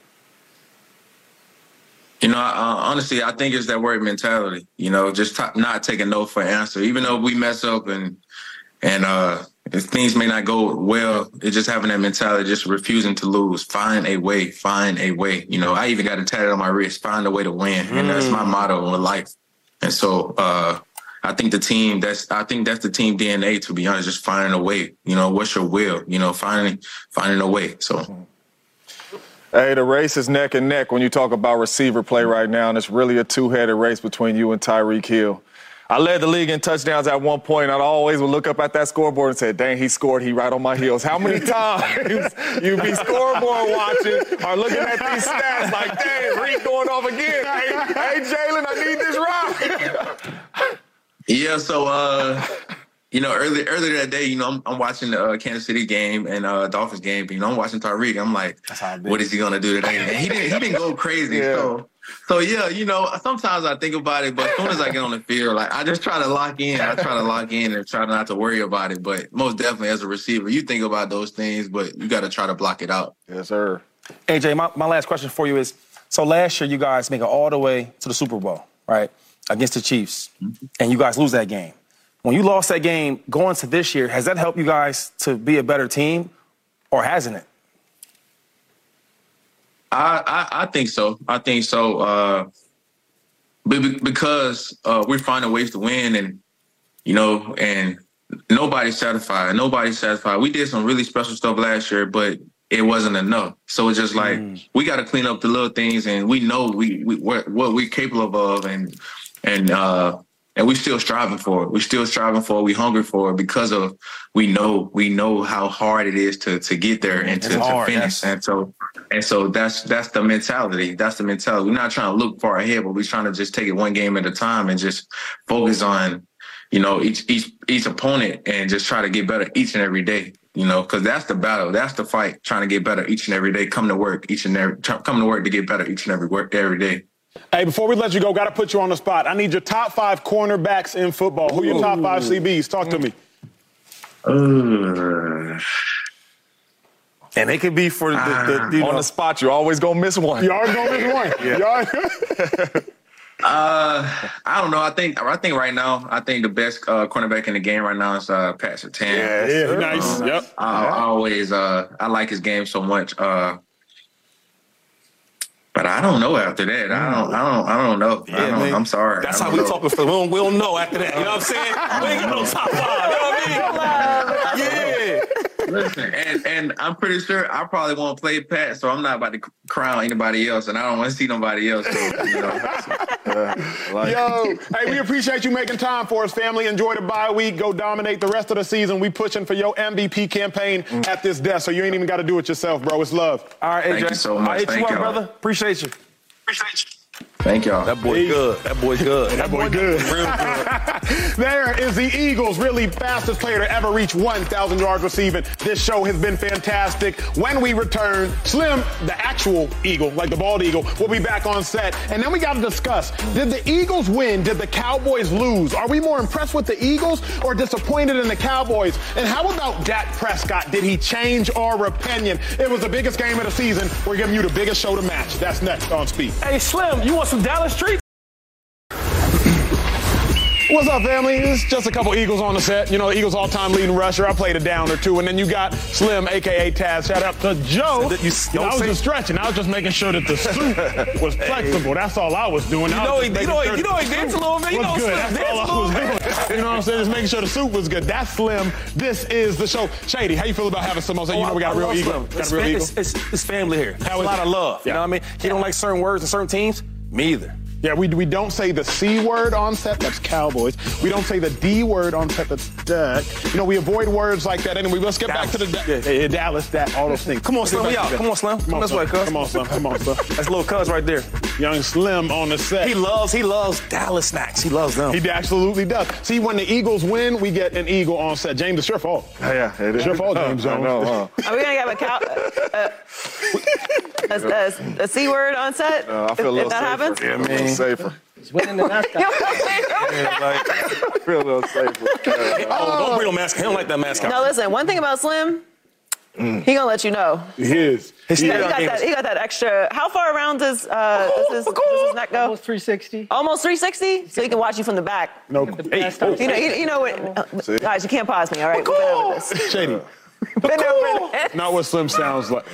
You know, uh, honestly, I think it's that word mentality, you know, just t- not taking no for an answer. Even though we mess up and and uh, if things may not go well, it's just having that mentality, just refusing to lose. Find a way, find a way. You know, I even got it tatted on my wrist, find a way to win. And that's my motto in life. And so uh, I think the team, that's I think that's the team D N A, to be honest, just finding a way. You know, what's your will? You know, finding finding a way. So. Hey, the race is neck and neck when you talk about receiver play right now, and it's really a two-headed race between you and Tyreek Hill. I led the league in touchdowns at one point, and I always would look up at that scoreboard and say, dang, he scored, he right on my heels. How many times you be scoreboard watching or looking at these stats like, dang, Reed going off again. Hey, hey Jalen, I need this rock. Yeah, so, uh, you know, earlier earlier that day, you know, I'm, I'm watching the uh, Kansas City game and uh, Dolphins game. You know, I'm watching Tyreek. I'm like, what is he gonna do today? And he didn't he didn't go crazy. Yeah. So, so yeah, you know, sometimes I think about it, but as soon as I get on the field, like I just try to lock in. I try to lock in and try not to worry about it. But most definitely, as a receiver, you think about those things, but you got to try to block it out. Yes, sir. A J, my, my last question for you is: so last year, you guys make it all the way to the Super Bowl, right, against the Chiefs, mm-hmm. and you guys lose that game. When you lost that game going to this year, has that helped you guys to be a better team, or hasn't it? I I, I think so. I think so. Uh, because uh, we're finding ways to win, and you know, and nobody's satisfied. Nobody's satisfied. We did some really special stuff last year, but it wasn't enough. So it's just like mm. we got to clean up the little things, and we know we, we what, what we're capable of, and and. Uh, And we're still striving for it. We're still striving for it. We're hungry for it because of we know we know how hard it is to to get there and to, to finish. And so and so that's that's the mentality. That's the mentality. We're not trying to look far ahead, but we're trying to just take it one game at a time and just focus on, you know, each each each opponent and just try to get better each and every day. You know, because that's the battle. That's the fight. Trying to get better each and every day. Come to work each and every come to work to get better each and every work every day. Hey, before we let you go, got to put you on the spot. I need your top five cornerbacks in football. Who are your top five C Bs? Talk to me. Uh, and it could be for the, the, the you on know, the spot. You're always gonna miss one. You always gonna miss one. Yeah. You always... uh, I don't know. I think I think right now, I think the best uh, cornerback in the game right now is uh, Pat Surtain. Yeah, yeah, nice. Um, yep. I, I always uh, I like his game so much. Uh, But I don't know after that. I don't. I don't. I don't know. Yeah, I don't, I'm sorry. That's how we know. talking. We don't, we don't know after that. You know what I'm saying? We ain't got no top five. You know what I mean? Yeah. Listen, and and I'm pretty sure I probably won't play Pat, so I'm not about to crown anybody else, and I don't want to see nobody else. So, you know. uh, like. Yo, hey, we appreciate you making time for us, family. Enjoy the bye week. Go dominate the rest of the season. We pushing for your M V P campaign mm. at this desk, so you ain't even got to do it yourself, bro. It's love. All right, A J. Thank you so much. I hit Thank you up, y'all. brother. Appreciate you. Appreciate you. Thank y'all. That boy good. That boy good. That boy good. Real good. There is the Eagles' really fastest player to ever reach one thousand yards receiving. This show has been fantastic. When we return, Slim, the actual Eagle, like the bald eagle, will be back on set. And then we got to discuss, did the Eagles win? Did the Cowboys lose? Are we more impressed with the Eagles or disappointed in the Cowboys? And how about Dak Prescott? Did he change our opinion? It was the biggest game of the season. We're giving you the biggest show to match. That's next on Speed. Hey, Slim, you want some Dallas treats? What's up, family? It's just a couple Eagles on the set. You know, Eagles all-time leading rusher. I played a down or two. And then you got Slim, a k a. Taz. Shout out to Joe. You, you know, I was just stretching. I was just making sure that the suit was flexible. That's all I was doing. You know, he, you know, sure you know he danced a little bit. You know, good. That's all I was doing. You know what I'm saying? Just making sure the suit was good. That's Slim. This is the show. Shady, how you feel about having someone say, oh, you know, we got a real Eagle? Got a real Eagle? It's, it's, it's family here. There's a lot of love. Yeah. You know what I mean? He don't like certain words and certain teams. Me either. Yeah, we, we don't say the C word on set, that's Cowboys. We don't say the D word on set, that's Dak. You know, we avoid words like that. Anyway, let's get Dallas. back to the da- yeah, yeah, Dallas, Dak, all those things. Come on, Slim, we out. Come on, Slim. Come on, this Slim. way, cuz. Come on, Slim. Come on, Slim. That's little cuz right there. Young Slim on the set. He loves, he loves Dallas snacks. He loves them. He absolutely does. See, when the Eagles win, we get an Eagle on set. James, it's your fault. Yeah, yeah, it is. It's your fault, James Jones. I know, huh? Are we gonna have a cow, uh, a, a, a C word on set? Uh, I feel if, a little if that safer. happens? Yeah, I mean, a little safer. He's winning the mascot. Yeah, like, I feel a little safer. Uh, Oh, don't bring no mascot. He don't like that mascot. No, listen. One thing about Slim, he gonna let you know. He is. His He stand got, up game that, is- he got that extra. How far around does, uh, does, his, does his neck go? Almost three sixty. Almost three sixty, so he can watch you from the back. No, The hey, best oh, time. You know, you, you know what? uh, guys, you can't pause me. All right, we've been over this. Shady. Been over this. Not what Slim sounds like.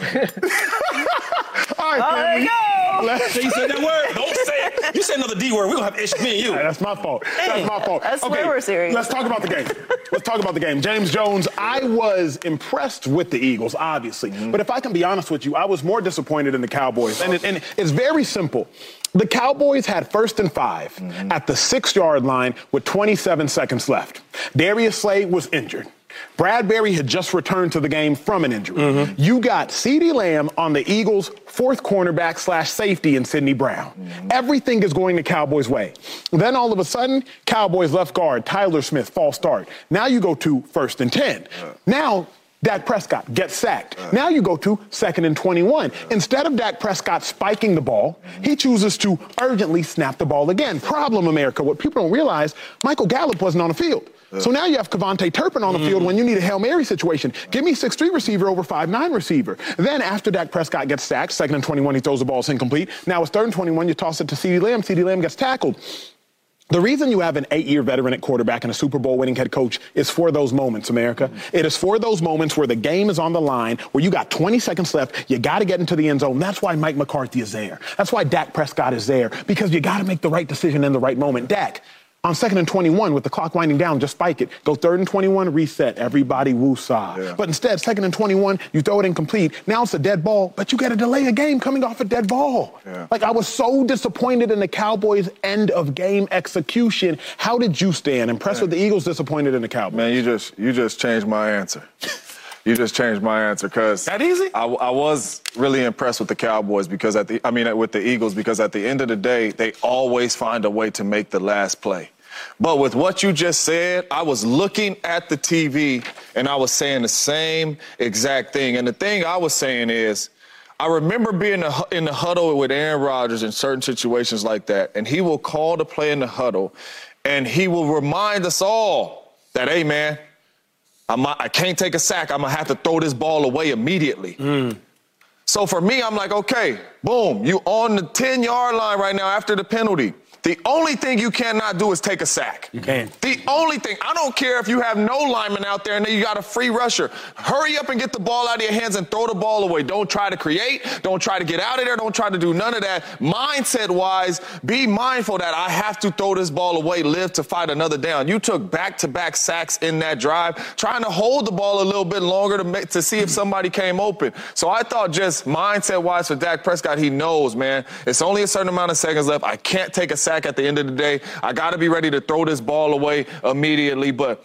All right, Oh, there family. you go. Let's- You said that word. Don't say it. You said another D word. We're going to have issues, me and you. Hey, that's my fault. That's my fault. That's where we're serious. Let's talk about the game. Let's talk about the game. James Jones, I was impressed with the Eagles, obviously. Mm-hmm. But if I can be honest with you, I was more disappointed in the Cowboys. And, it, and it's very simple. The Cowboys had first and five Mm-hmm. at the six-yard line with twenty-seven seconds left. Darius Slay was injured. Bradbury had just returned to the game from an injury. Mm-hmm. You got CeeDee Lamb on the Eagles' fourth cornerback slash safety in Sidney Brown. Mm-hmm. Everything is going the Cowboys' way. Then all of a sudden, Cowboys left guard, Tyler Smith, false start. Now you go to first and ten. Now Dak Prescott gets sacked. Now you go to second and twenty-one. Instead of Dak Prescott spiking the ball, he chooses to urgently snap the ball again. Problem, America. What people don't realize, Michael Gallup wasn't on the field. So now you have Kevontae Turpin on the field when you need a Hail Mary situation. Give me six three receiver over five nine receiver. Then after Dak Prescott gets sacked, second and twenty-one, he throws the ball, it's incomplete. Now it's third and twenty-one, you toss it to CeeDee Lamb. CeeDee Lamb gets tackled. The reason you have an eight-year veteran at quarterback and a Super Bowl winning head coach is for those moments, America. It is for those moments where the game is on the line, where you got twenty seconds left, you got to get into the end zone. That's why Mike McCarthy is there. That's why Dak Prescott is there, because you got to make the right decision in the right moment. Dak, on second and twenty-one, with the clock winding down, just spike it. Go third and twenty-one, reset. Everybody woo-saw. Yeah. But instead, second and twenty-one, you throw it incomplete. Now it's a dead ball, but you got to delay a game coming off a dead ball. Yeah. Like, I was so disappointed in the Cowboys' end-of-game execution. How did you stand? Impressed with the Eagles, disappointed in the Cowboys? Man, you just you just changed my answer. You just changed my answer because That easy? I, I was really impressed with the Cowboys because at the I mean with the Eagles because at the end of the day they always find a way to make the last play. But with what you just said, I was looking at the T V and I was saying the same exact thing. And the thing I was saying is, I remember being in the huddle with Aaron Rodgers in certain situations like that, and he will call the play in the huddle, and he will remind us all that, hey, man, I'm, I can't take a sack. I'm going to have to throw this ball away immediately. Mm. So for me, I'm like, okay, boom, you on the ten-yard line right now after the penalty. The only thing you cannot do is take a sack. You can. The only thing. I don't care if you have no lineman out there and then you got a free rusher. Hurry up and get the ball out of your hands and throw the ball away. Don't try to create. Don't try to get out of there. Don't try to do none of that. Mindset-wise, be mindful that I have to throw this ball away, live to fight another down. You took back-to-back sacks in that drive, trying to hold the ball a little bit longer to make, to see if somebody came open. So I thought just mindset-wise for Dak Prescott, he knows, man, it's only a certain amount of seconds left. I can't take a sack at the end of the day. I got to be ready to throw this ball away immediately. But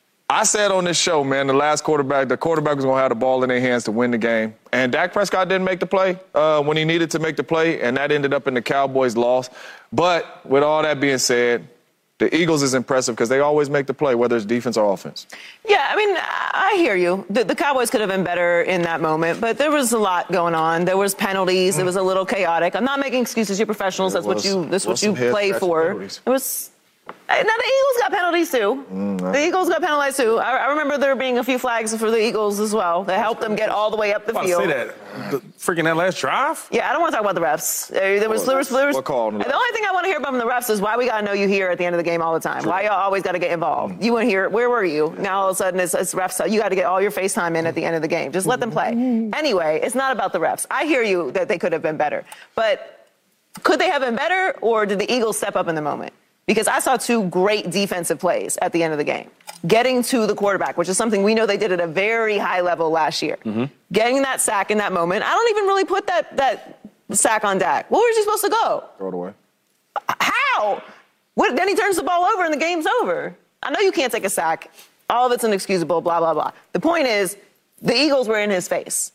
I said on this show, man, the last quarterback, the quarterback was going to have the ball in their hands to win the game. And Dak Prescott didn't make the play uh, when he needed to make the play, and that ended up in the Cowboys' loss. But with all that being said, the Eagles is impressive because they always make the play, whether it's defense or offense. Yeah, I mean, I hear you. The, the Cowboys could have been better in that moment, but there was a lot going on. There was penalties. Mm. It was a little chaotic. I'm not making excuses. You're professionals. Yeah, that's what you. That's what you play for. Penalties. It was. Now, the Eagles got penalties, too. Mm, the Eagles got penalized, too. I, I remember there being a few flags for the Eagles as well that helped them get all the way up the I'm field. about to say that. The, freaking that last drive? Yeah, I don't want to talk about the refs. Uh, there was, there was, there was, what call? the only thing I want to hear from the refs is why we got to know you here at the end of the game all the time. True. Why y'all always got to get involved. You want to hear, where were you? Now all of a sudden it's, it's refs. You got to get all your FaceTime in at the end of the game. Just let them play. Anyway, it's not about the refs. I hear you that they could have been better. But could they have been better, or did the Eagles step up in the moment? Because I saw two great defensive plays at the end of the game. Getting to the quarterback, which is something we know they did at a very high level last year. Mm-hmm. Getting that sack in that moment. I don't even really put that, that sack on Dak. Where was he supposed to go? Throw it away. How? What, then he turns the ball over and the game's over. I know you can't take a sack. All of it's inexcusable, blah, blah, blah. The point is, the Eagles were in his face.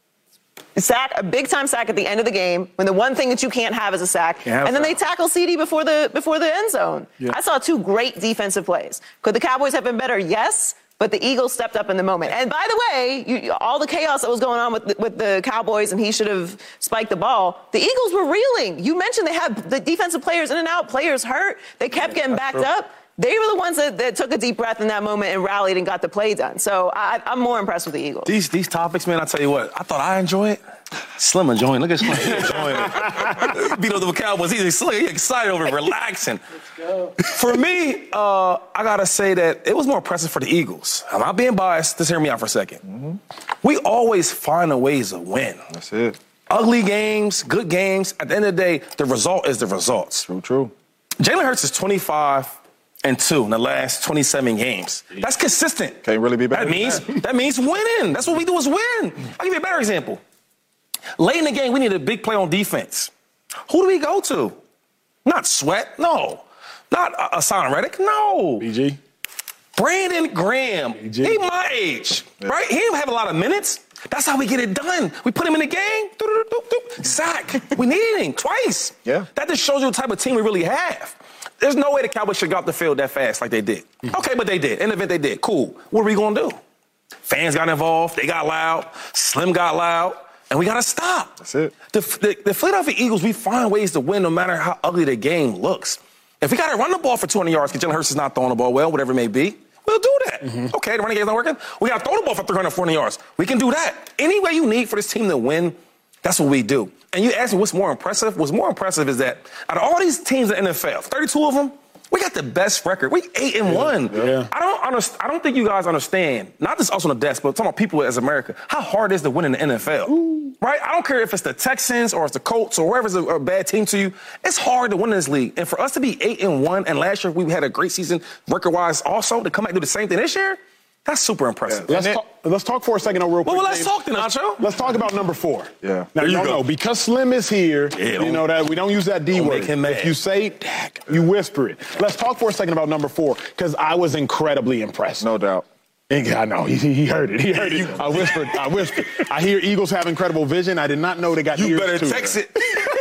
A sack, a big-time sack at the end of the game, when the one thing that you can't have is a sack. Have and then that. they tackle C D before the before the end zone. Yeah. I saw two great defensive plays. Could the Cowboys have been better? Yes. But the Eagles stepped up in the moment. And by the way, you, all the chaos that was going on with the, with the Cowboys, and he should have spiked the ball, the Eagles were reeling. You mentioned they had the defensive players in and out, players hurt. They kept getting backed up. They were the ones that, that took a deep breath in that moment and rallied and got the play done. So I, I'm more impressed with the Eagles. These these topics, man, I tell you what, I thought I enjoy it. Slim enjoying. Look at Slim. He enjoying it. Beat up the Cowboys. He's excited, he's excited over it, relaxing. Let's go. For me, uh, I got to say that it was more impressive for the Eagles. I'm not being biased. Just hear me out for a second. Mm-hmm. We always find a ways to win. That's it. Ugly games, good games. At the end of the day, the result is the results. True, true. Jalen Hurts is twenty-five and two in the last twenty-seven games. That's consistent. Can't really be better That than means that. that means winning. That's what we do is win. I'll give you a better example. Late in the game, we need a big play on defense. Who do we go to? Not Sweat, no. Not uh, Hassan Reddick, no. B G. Brandon Graham. B G. He my age, right? He didn't have a lot of minutes. That's how we get it done. We put him in the game. Doop, doop, doop, sack. We needed him twice. Yeah. That just shows you the type of team we really have. There's no way the Cowboys should go off the field that fast like they did. Mm-hmm. Okay, but they did. In the event they did. Cool. What are we going to do? Fans got involved. They got loud. Slim got loud. And we got to stop. That's it. The, the, the Philadelphia Eagles, we find ways to win no matter how ugly the game looks. If we got to run the ball for two hundred yards because Jalen Hurts is not throwing the ball well, whatever it may be, we'll do that. Mm-hmm. Okay, the running game's not working. We got to throw the ball for three hundred, four hundred yards. We can do that. Any way you need for this team to win, that's what we do. And you ask me what's more impressive? What's more impressive is that out of all these teams in the N F L, thirty-two of them, we got the best record. We eight and one. Yeah. I don't understand. I don't think you guys understand. Not just us on the desk, but talking about people as America. How hard it is to win in the N F L, Ooh. Right? I don't care if it's the Texans or it's the Colts or whoever's a, a bad team to you. It's hard to win in this league. And for us to be eight and one, and last year we had a great season record-wise, also to come back and do the same thing this year. That's super impressive. Let's talk, let's talk for a second, though, real quick. Well, well let's James. talk then, Nacho. Let's talk about number four. Yeah. Now, There you no, go. no, because Slim is here, Yeah, you know that we don't use that D don't word. make him mad. If you say Dak, you whisper it. Let's talk for a second about number four, because I was incredibly impressed. No doubt. I know. He, he heard it. He heard it. I whispered. I whispered. I hear Eagles have incredible vision. I did not know they got You ears better too. text it.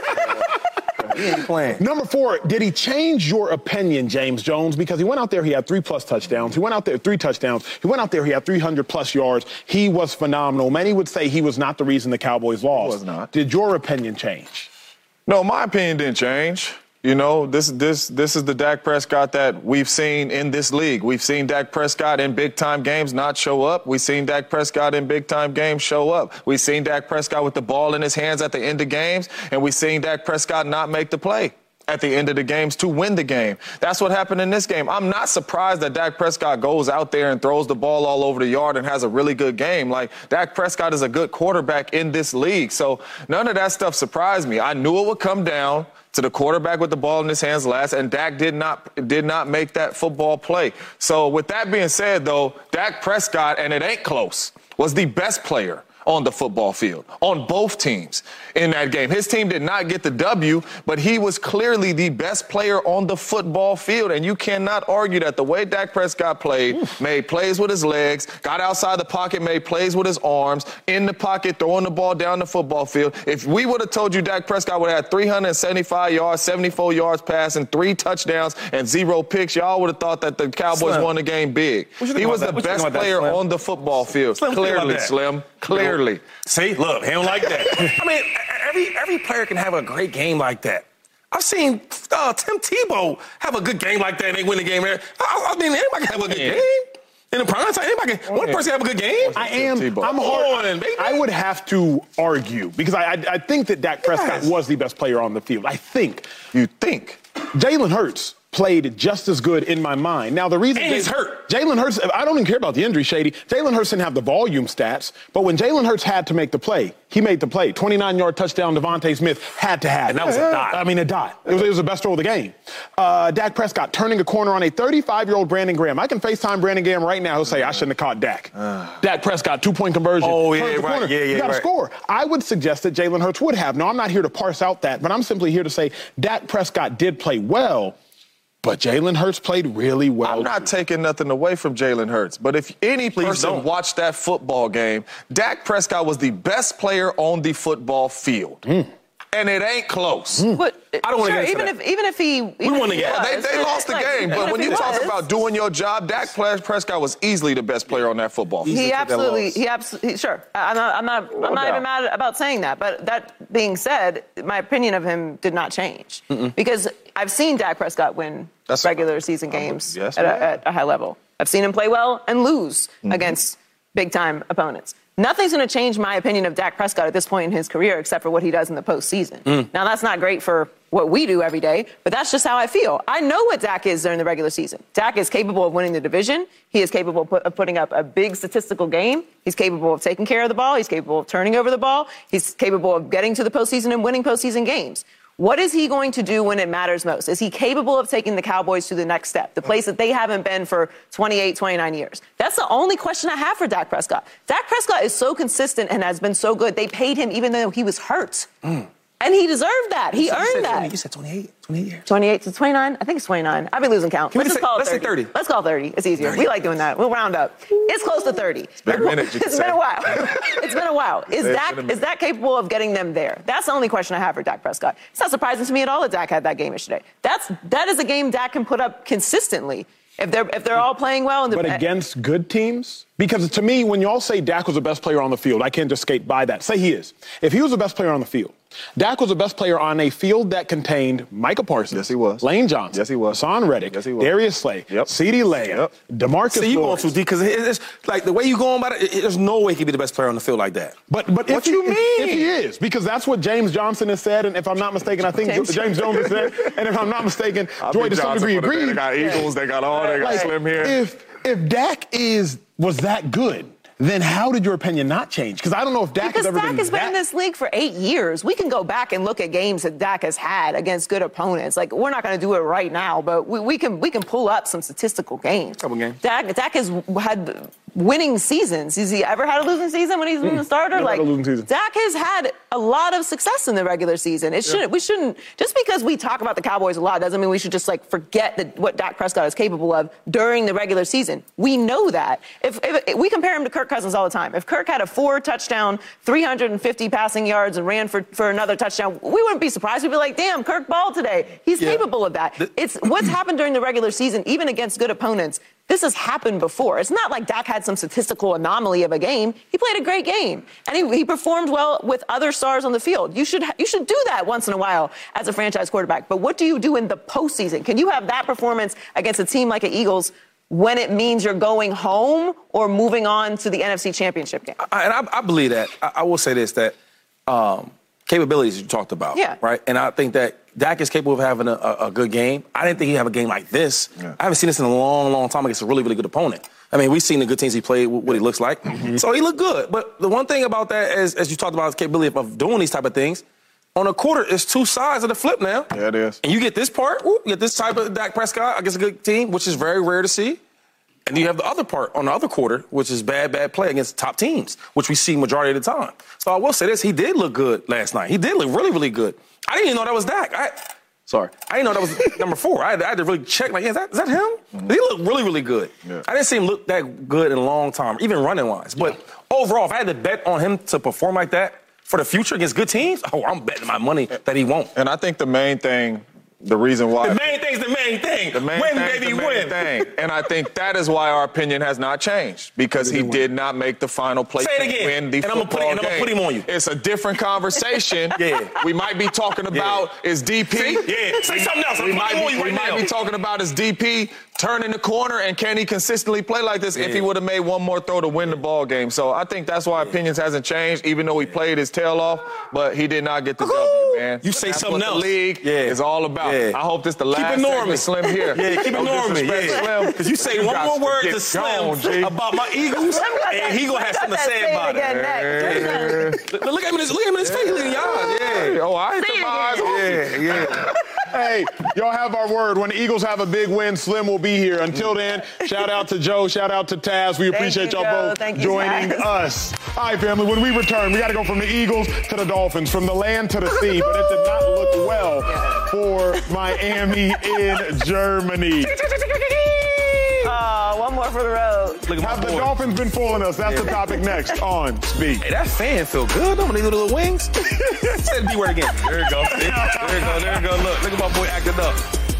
He ain't playing. Number four, did he change your opinion, James Jones? Because he went out there, he had three plus touchdowns. He went out there, three touchdowns. He went out there, he had three hundred plus yards. He was phenomenal. Many would say he was not the reason the Cowboys lost. was not. Did your opinion change? No, my opinion didn't change. You know, this this this is the Dak Prescott that we've seen in this league. We've seen Dak Prescott in big-time games not show up. We've seen Dak Prescott in big-time games show up. We've seen Dak Prescott with the ball in his hands at the end of games, and we've seen Dak Prescott not make the play at the end of the games to win the game. That's what happened in this game. I'm not surprised that Dak Prescott goes out there and throws the ball all over the yard and has a really good game. Like, Dak Prescott is a good quarterback in this league. So none of that stuff surprised me. I knew it would come down to the quarterback with the ball in his hands last, and Dak did not did not make that football play. So with that being said, though, Dak Prescott, and it ain't close, was the best player on the football field, on both teams in that game. His team did not get the W, but he was clearly the best player on the football field, and you cannot argue that the way Dak Prescott played, Oof. made plays with his legs, got outside the pocket, made plays with his arms, in the pocket, throwing the ball down the football field. If we would have told you Dak Prescott would have had three hundred seventy-five yards, seventy-four yards passing, three touchdowns, and zero picks, y'all would have thought that the Cowboys Slim. won the game big. He was the best player that, on the football field. Slim, Clearly, Slim. Clearly. See, look, he don't like that. I mean, every every player can have a great game like that. I've seen uh, Tim Tebow have a good game like that and they win the game. I, I mean, anybody can have a good game. In the prime time, anybody can, one person can have a good game. I am. Tebow. I'm hard. On, baby. I would have to argue because I, I, I think that Dak Prescott Yes. was the best player on the field. I think. You think? Jalen Hurts played just as good in my mind. Now, the reason... And he's hurt. Jalen Hurts, I don't even care about the injury, Shady. Jalen Hurts didn't have the volume stats, but when Jalen Hurts had to make the play, he made the play. twenty-nine-yard touchdown, Devontae Smith had to have it. And that was a dot. I mean, a dot. It was, it was the best throw of the game. Uh, Dak Prescott turning a corner on a thirty-five-year-old Brandon Graham. I can FaceTime Brandon Graham right now. He'll say, I shouldn't have caught Dak. Uh, Dak Prescott, two-point conversion. Oh, yeah, the right. corner. Yeah, yeah, you got to right. score. I would suggest that Jalen Hurts would have. Now, I'm not here to parse out that, but I'm simply here to say Dak Prescott did play well, but Jalen Hurts played really well. I'm not taking nothing away from Jalen Hurts, but if any Please person don't. watched that football game, Dak Prescott was the best player on the football field. Mm. And it ain't close. Mm. But, I don't want to sure, get into even that. if even if he even won if the he game. was, They, they lost the like, game, even but if when he you talk was, about doing your job, Dak Prescott was easily the best player on that football field. He took that absolutely, loss. he absolutely, sure. I'm not, I'm not, I'm not even mad about saying that. But that being said, my opinion of him did not change Mm-mm. because I've seen Dak Prescott win That's regular a, season games yes, at, a, at a high level. I've seen him play well and lose mm-hmm. against big-time opponents. Nothing's going to change my opinion of Dak Prescott at this point in his career except for what he does in the postseason. Mm. Now, that's not great for what we do every day, but that's just how I feel. I know what Dak is during the regular season. Dak is capable of winning the division. He is capable of, put, of putting up a big statistical game. He's capable of taking care of the ball. He's capable of turning over the ball. He's capable of getting to the postseason and winning postseason games. What is he going to do when it matters most? Is he capable of taking the Cowboys to the next step, the place that they haven't been for twenty-eight, twenty-nine years? That's the only question I have for Dak Prescott. Dak Prescott is so consistent and has been so good. They paid him even though he was hurt. Mm. And he deserved that. He you earned said, that. You said twenty-eight, twenty-eight years. twenty-eight to twenty-nine? I think it's twenty-nine. I've been losing count. Can Let's just say, call it let's thirty. say thirty. Let's call it thirty. It's easier. thirty. We like doing that. We'll round up. It's close to thirty. It's been a minute, you It's can been say. a while. It's been a while. Is It's Dak, been a is Dak capable of getting them there? That's the only question I have for Dak Prescott. It's not surprising to me at all that Dak had that game yesterday. That's, that is a game Dak can put up consistently. If they're, if they're all playing well. And the, but against good teams? Because to me, when y'all say Dak was the best player on the field, I can't just skate by that. Say he is. If he was the best player on the field, Dak was the best player on a field that contained Micah Parsons. Yes, he was. Lane Johnson. Yes, he was. Hassan Reddick. Yes, he was. Darius Slay. Yep. CeeDee Lamb. Yep. DeMarcus See, you going Lawrence. too deep because it's like the way you going about it, it, there's no way he could be the best player on the field like that. But but What if you he, mean? If, if he is, because that's what James Johnson has said, and if I'm not mistaken, I think James, James Jones has said, and if I'm not mistaken, Joy to some degree agreed. They got Eagles, they got all, they got Like, Slim here. If if Dak is was that good, then how did your opinion not change? Because I don't know if Dak Because has ever Dak been has been that. in this league for eight years. We can go back and look at games that Dak has had against good opponents. Like, we're not going to do it right now, but we, we can we can pull up some statistical games. Couple games. Dak, Dak has had winning seasons. Has he ever had a losing season when he's been a starter? never Like, had a losing season. Dak has had a lot of success in the regular season. It shouldn't. We shouldn't. Just because we talk about the Cowboys a lot doesn't mean we should just like forget that what Dak Prescott is capable of during the regular season. We know that. If, if, if we compare him to Kirk Cousins all the time. If Kirk had a four touchdown, three hundred fifty passing yards and ran for, for another touchdown, we wouldn't be surprised. We'd be like, damn, Kirk balled today. He's Yeah. capable of that. The- It's what's happened during the regular season, even against good opponents. This has happened before. It's not like Dak had some statistical anomaly of a game. He played a great game, and he, he performed well with other stars on the field. You should you should do that once in a while as a franchise quarterback. But what do you do in the postseason? Can you have that performance against a team like the Eagles when it means you're going home or moving on to the N F C Championship game? I, and I, I believe that. I, I will say this, that um, capabilities you talked about, Yeah. right? And I think that Dak is capable of having a, a, a good game. I didn't think he'd have a game like this. Yeah. I haven't seen this in a long, long time against a really, really good opponent. I mean, we've seen the good teams he played, what he looks like. Mm-hmm. So he looked good. But the one thing about that is, as you talked about his capability of doing these type of things, on a quarter, it's two sides of the flip now. Yeah, it is. And you get this part, you get this type of Dak Prescott against a good team, which is very rare to see. And you have the other part on the other quarter, which is bad, bad play against top teams, which we see majority of the time. So I will say this, he did look good last night. He did look really, really good. I didn't even know that was Dak. I, sorry. I didn't know that was number four. I had, I had to really check, like, yeah, is that, is that him? Mm-hmm. He looked really, really good. Yeah. I didn't see him look that good in a long time, even running-wise. But yeah. overall, if I had to bet on him to perform like that for the future against good teams, oh, I'm betting my money that he won't. And I think the main thing, the reason why... The main thing's the main thing. The main win, thing's baby, the main win. thing. And I think that is why our opinion has not changed, because he did not make the final play Say it to again. win the And I'm gonna football put it- and I'm game. gonna put him on you. It's a different conversation. Yeah. We might be talking about is D P. See? Yeah. Say something else. I'm We putting might him on be, you we right might now. be talking about is D P turn in the corner, and can he consistently play like this yeah. if he would have made one more throw to win the ball game? So I think that's why opinions hasn't changed, even though he played his tail off, but he did not get the W, man. You say that's something what else. the league yeah. is all about. Yeah. I hope this the last keep it segment Slim here. Yeah, keep it normal. Yeah. Because you say you one more word to, to Slim gone, about my Eagles, and he gonna have something to say about it. Yeah. Look, look at him in his, look at him in his face, y'all. Yeah. Oh, I ain't took my eyes off. Yeah, yeah. Hey, y'all have our word. When the Eagles have a big win, Slim will be here. Until then, shout out to Joe, shout out to Taz. We appreciate you, y'all both Thank joining you, us. All right, family, when we return, we got to go from the Eagles to the Dolphins, from the land to the sea, but it did not look well for Miami in Germany. Oh, one more for the road. Look at have the boy. Dolphins been fooling us? That's yeah. the topic next on Speak. Hey, that fan feel good, don't they, do the little wings? Say the B word again. There you go. There you go. There you go. Look, look at my boy acting up.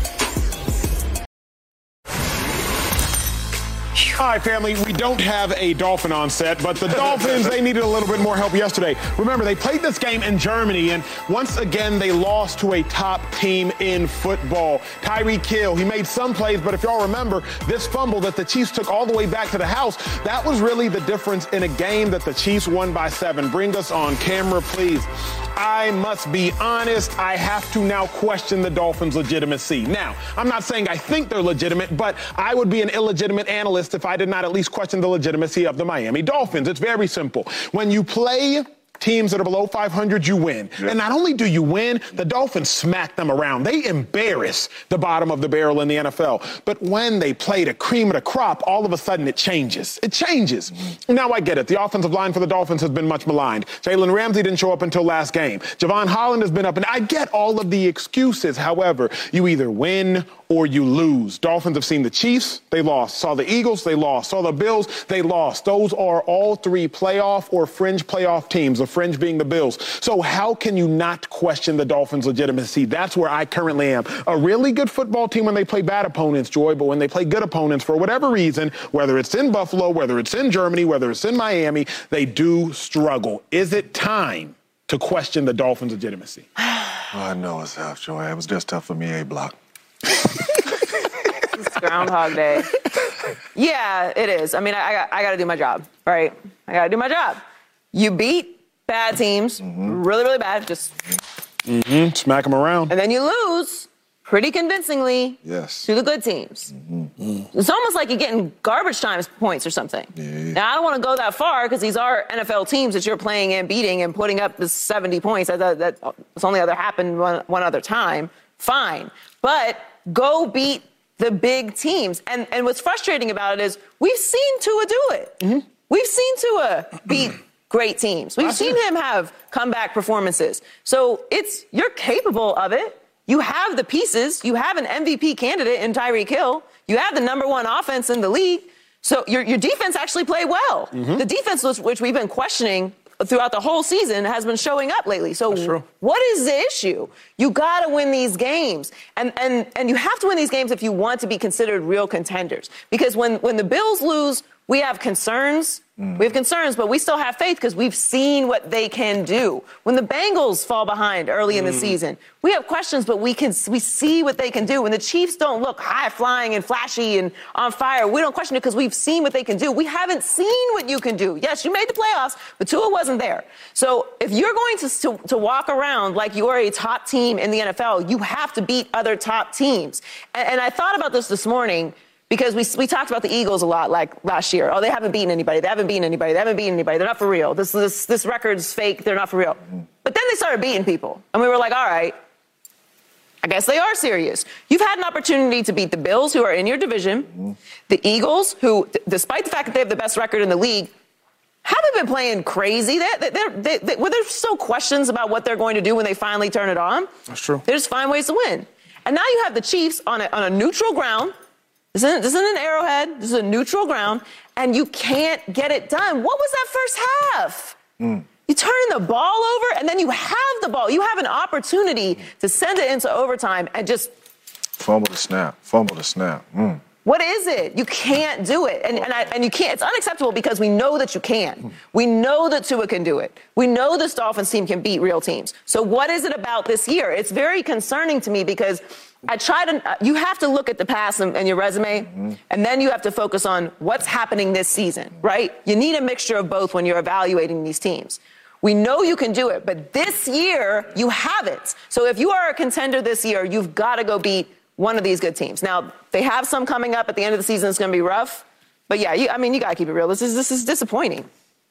Hi, family. We don't have a Dolphin on set, but the Dolphins, they needed a little bit more help yesterday. Remember, they played this game in Germany, and once again, they lost to a top team in football. Tyreek Hill, he made some plays, but if y'all remember, this fumble that the Chiefs took all the way back to the house, that was really the difference in a game that the Chiefs won by seven. Bring us on camera, please. I must be honest, I have to now question the Dolphins' legitimacy. Now, I'm not saying I think they're legitimate, but I would be an illegitimate analyst if I did not at least question the legitimacy of the Miami Dolphins. It's very simple. When you play teams that are below five hundred, you win. Yeah. And not only do you win, the Dolphins smack them around. They embarrass the bottom of the barrel in the N F L. But when they play the cream of the crop, all of a sudden it changes. It changes. Mm-hmm. Now I get it. The offensive line for the Dolphins has been much maligned. Jalen Ramsey didn't show up until last game. Javon Holland has been up, and I get all of the excuses. However, you either win or you lose. Dolphins have seen the Chiefs, they lost. Saw the Eagles, they lost. Saw the Bills, they lost. Those are all three playoff or fringe playoff teams, the fringe being the Bills. So how can you not question the Dolphins' legitimacy? That's where I currently am. A really good football team when they play bad opponents, Joy, but when they play good opponents, for whatever reason, whether it's in Buffalo, whether it's in Germany, whether it's in Miami, they do struggle. Is it time to question the Dolphins' legitimacy? I know it's tough, Joy. It was just tough for me, A-Block. It's Groundhog Day. Yeah, it is. I mean, I, I, I got to do my job, right? I got to do my job. You beat bad teams, mm-hmm. really, really bad, just mm-hmm. smack them around. And then you lose pretty convincingly yes. to the good teams. Mm-hmm. It's almost like you're getting garbage time points or something. Yeah. Now, I don't want to go that far because these are N F L teams that you're playing and beating and putting up the seventy points. That, that, that's only ever happened one, one other time. Fine. But go beat the big teams. And and what's frustrating about it is we've seen Tua do it. Mm-hmm. We've seen Tua beat great teams. We've seen him have comeback performances. So it's you're capable of it. You have the pieces. You have an M V P candidate in Tyreek Hill. You have the number one offense in the league. So your your defense actually played well. Mm-hmm. The defense, which we've been questioning throughout the whole season, has been showing up lately. So what is the issue? You got to win these games. And, and, and you have to win these games if you want to be considered real contenders. Because when, when the Bills lose, we have concerns. Mm. We have concerns, but we still have faith because we've seen what they can do. When the Bengals fall behind early mm. in the season, we have questions, but we can we see what they can do. When the Chiefs don't look high-flying and flashy and on fire, we don't question it because we've seen what they can do. We haven't seen what you can do. Yes, you made the playoffs, but Tua wasn't there. So if you're going to, to, to walk around like you are a top team in the N F L, you have to beat other top teams. And, and I thought about this this morning, because we we talked about the Eagles a lot, like last year. Oh, they haven't beaten anybody. They haven't beaten anybody. They haven't beaten anybody. They're not for real. This this this record's fake. They're not for real. But then they started beating people, and we were like, all right, I guess they are serious. You've had an opportunity to beat the Bills, who are in your division, mm-hmm. the Eagles, who, d- despite the fact that they have the best record in the league, haven't been playing crazy. They're, they're, they, they, well, there's still questions about what they're going to do when they finally turn it on. That's true. They just find ways to win. And now you have the Chiefs on a, on a neutral ground. This isn't, this isn't an Arrowhead. This is a neutral ground. And you can't get it done. What was that first half? Mm. You turn the ball over, and then you have the ball. You have an opportunity to send it into overtime and just fumble the snap. Fumble the snap. Mm. What is it? You can't do it. And and, I, and you can't. It's unacceptable because we know that you can. We know that Tua can do it. We know this Dolphins team can beat real teams. So what is it about this year? It's very concerning to me because I try to, uh, you have to look at the past and, and your resume, mm-hmm. and then you have to focus on what's happening this season, right? You need a mixture of both when you're evaluating these teams. We know you can do it, but this year you haven't. So if you are a contender this year, you've got to go beat one of these good teams. Now, they have some coming up at the end of the season. It's going to be rough. But yeah, you, I mean, you got to keep it real. This is, this is disappointing.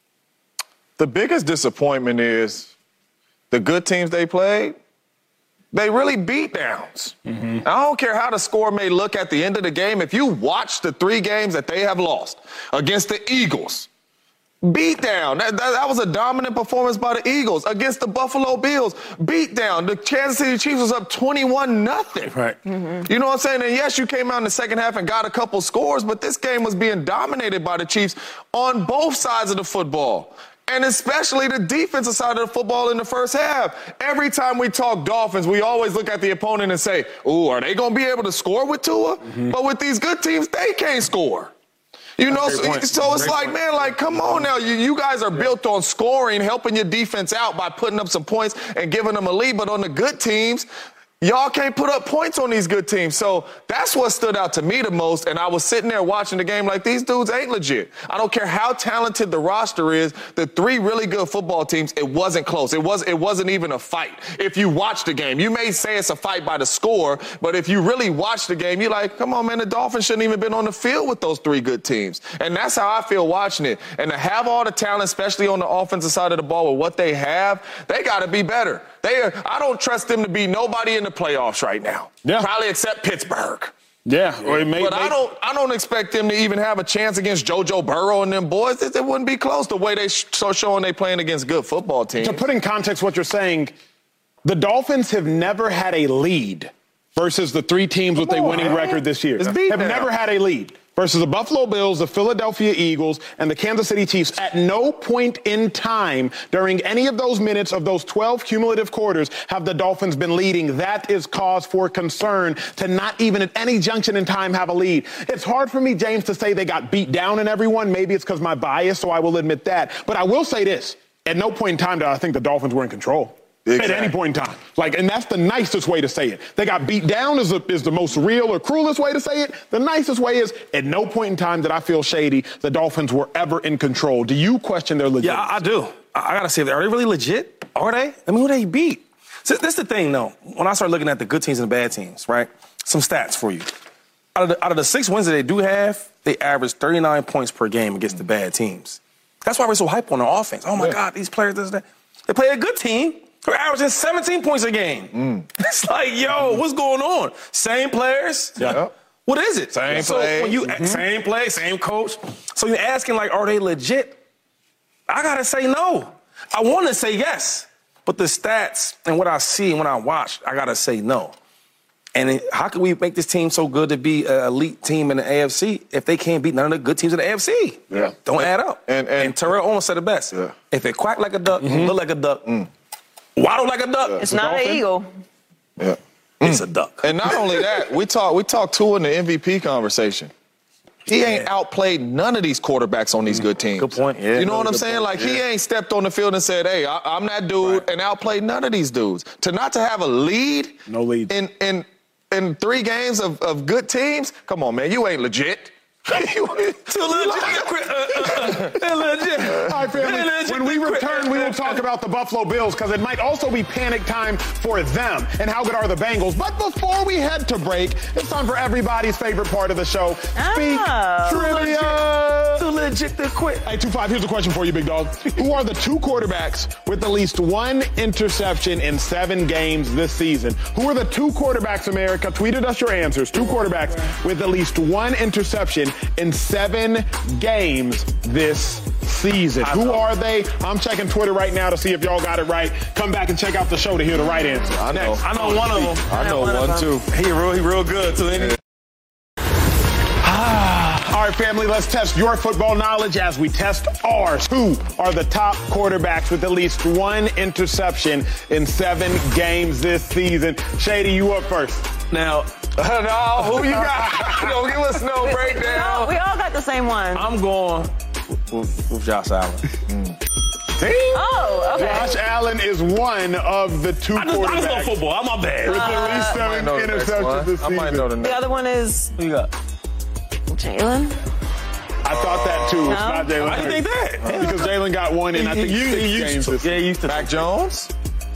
The biggest disappointment is the good teams they played, they really beat downs. Mm-hmm. I don't care how the score may look at the end of the game. If you watch the three games that they have lost against the Eagles, beat down. That, that, that was a dominant performance by the Eagles. Against the Buffalo Bills, beat down. The Kansas City Chiefs was up twenty-one nothing. Right. Mm-hmm. You know what I'm saying? And yes, you came out in the second half and got a couple scores, but this game was being dominated by the Chiefs on both sides of the football. And especially the defensive side of the football in the first half. Every time we talk Dolphins, we always look at the opponent and say, ooh, are they going to be able to score with Tua? Mm-hmm. But with these good teams, they can't score. You know, so, so it's like, man, like, come on now. You, you guys are built on scoring, helping your defense out by putting up some points and giving them a lead. But on the good teams, y'all can't put up points on these good teams. So that's what stood out to me the most. And I was sitting there watching the game like, these dudes ain't legit. I don't care how talented the roster is. The three really good football teams, it wasn't close. It, was, it wasn't even a fight. If you watch the game, you may say it's a fight by the score, but if you really watch the game, you're like, come on, man, the Dolphins shouldn't even been on the field with those three good teams. And that's how I feel watching it. And to have all the talent, especially on the offensive side of the ball with what they have, they got to be better. They are, I don't trust them to be nobody in the playoffs right now. Yeah. Probably except Pittsburgh. Yeah. Or it may, but may, I don't I don't expect them to even have a chance against JoJo Burrow and them boys. It, it wouldn't be close the way they sh- so showing they playing against good football teams. To put in context what you're saying, the Dolphins have never had a lead versus the three teams with a winning man. record this year. Have now. never had a lead. Versus the Buffalo Bills, the Philadelphia Eagles, and the Kansas City Chiefs. At no point in time during any of those minutes of those twelve cumulative quarters have the Dolphins been leading. That is cause for concern to not even at any junction in time have a lead. It's hard for me, James, to say they got beat down in everyone. Maybe it's because my bias, so I will admit that. But I will say this. At no point in time did I think the Dolphins were in control. Exactly. At any point in time. Like, and that's the nicest way to say it. They got beat down is, a, is the most real or cruelest way to say it. The nicest way is at no point in time did I feel shady the Dolphins were ever in control. Do you question their legitimacy? Yeah, I, I do. I, I got to say, are they really legit? Are they? I mean, who they beat? So that's the thing, though. When I start looking at the good teams and the bad teams, right? Some stats for you. Out of the, out of the six wins that they do have, they average thirty-nine points per game against the bad teams. That's why we're so hype on their offense. Oh, my yeah. God, these players, this, that. They play a good team. They're averaging seventeen points a game. Mm. It's like, yo, what's going on? Same players? Yeah. What is it? Same so play. When you, mm-hmm. Same play, same coach. So you're asking, like, are they legit? I got to say no. I want to say yes. But the stats and what I see and what I watch, I got to say no. And it, how can we make this team so good to be an elite team in the A F C if they can't beat none of the good teams in the A F C? Yeah. Don't and, add up. And, and, and Terrell Owens said it best. Yeah. If it quack like a duck, mm-hmm. look like a duck, mm. waddle like a duck. It's, it's not an eagle. Yeah. It's mm. a duck. And not only that, we talk we talk Tua in the M V P conversation. He ain't outplayed none of these quarterbacks on these good teams. Good point. Yeah, you know what I'm point. saying? Like, yeah. he ain't stepped on the field and said, hey, I, I'm that dude, right. and outplayed none of these dudes. To not to have a lead, no lead. in in in three games of, of good teams, come on, man, you ain't legit. Too legit. legit. All right, family. When we return, we will talk about the Buffalo Bills because it might also be panic time for them. And how good are the Bengals? But before we head to break, it's time for everybody's favorite part of the show. Speak oh. Trivia. Too legit to quit. Hey, two five, here's a question for you, big dog. Who are the two quarterbacks with at least one interception in seven games this season? Who are the two quarterbacks, America? Tweeted us your answers. Two quarterbacks with at least one interception in seven games this season. Who are they? I'm checking Twitter right now to see if y'all got it right. Come back and check out the show to hear the right answer. I know. Next. I know one of them. I know one, one too. He real, he real good. So then he- All right, family, let's test your football knowledge as we test ours. Who are the top quarterbacks with at least one interception in seven games this season? Shady, you up first. Now, no, who you got? Don't give us no breakdown. No, we all got the same one. I'm going with, with Josh Allen. Mm. See? Oh, okay. Josh Allen is one of the two I just, I just know quarterbacks football. I'm my bad. with at least I might seven know the next interceptions one. this I season. might know the The next. other one is Who you got? Jalen. I thought that too. It's No? not Jalen. Why do you think that? Because Jalen got one in, I think, You- six you used games. to- this Yeah, you used to. Mac Jones?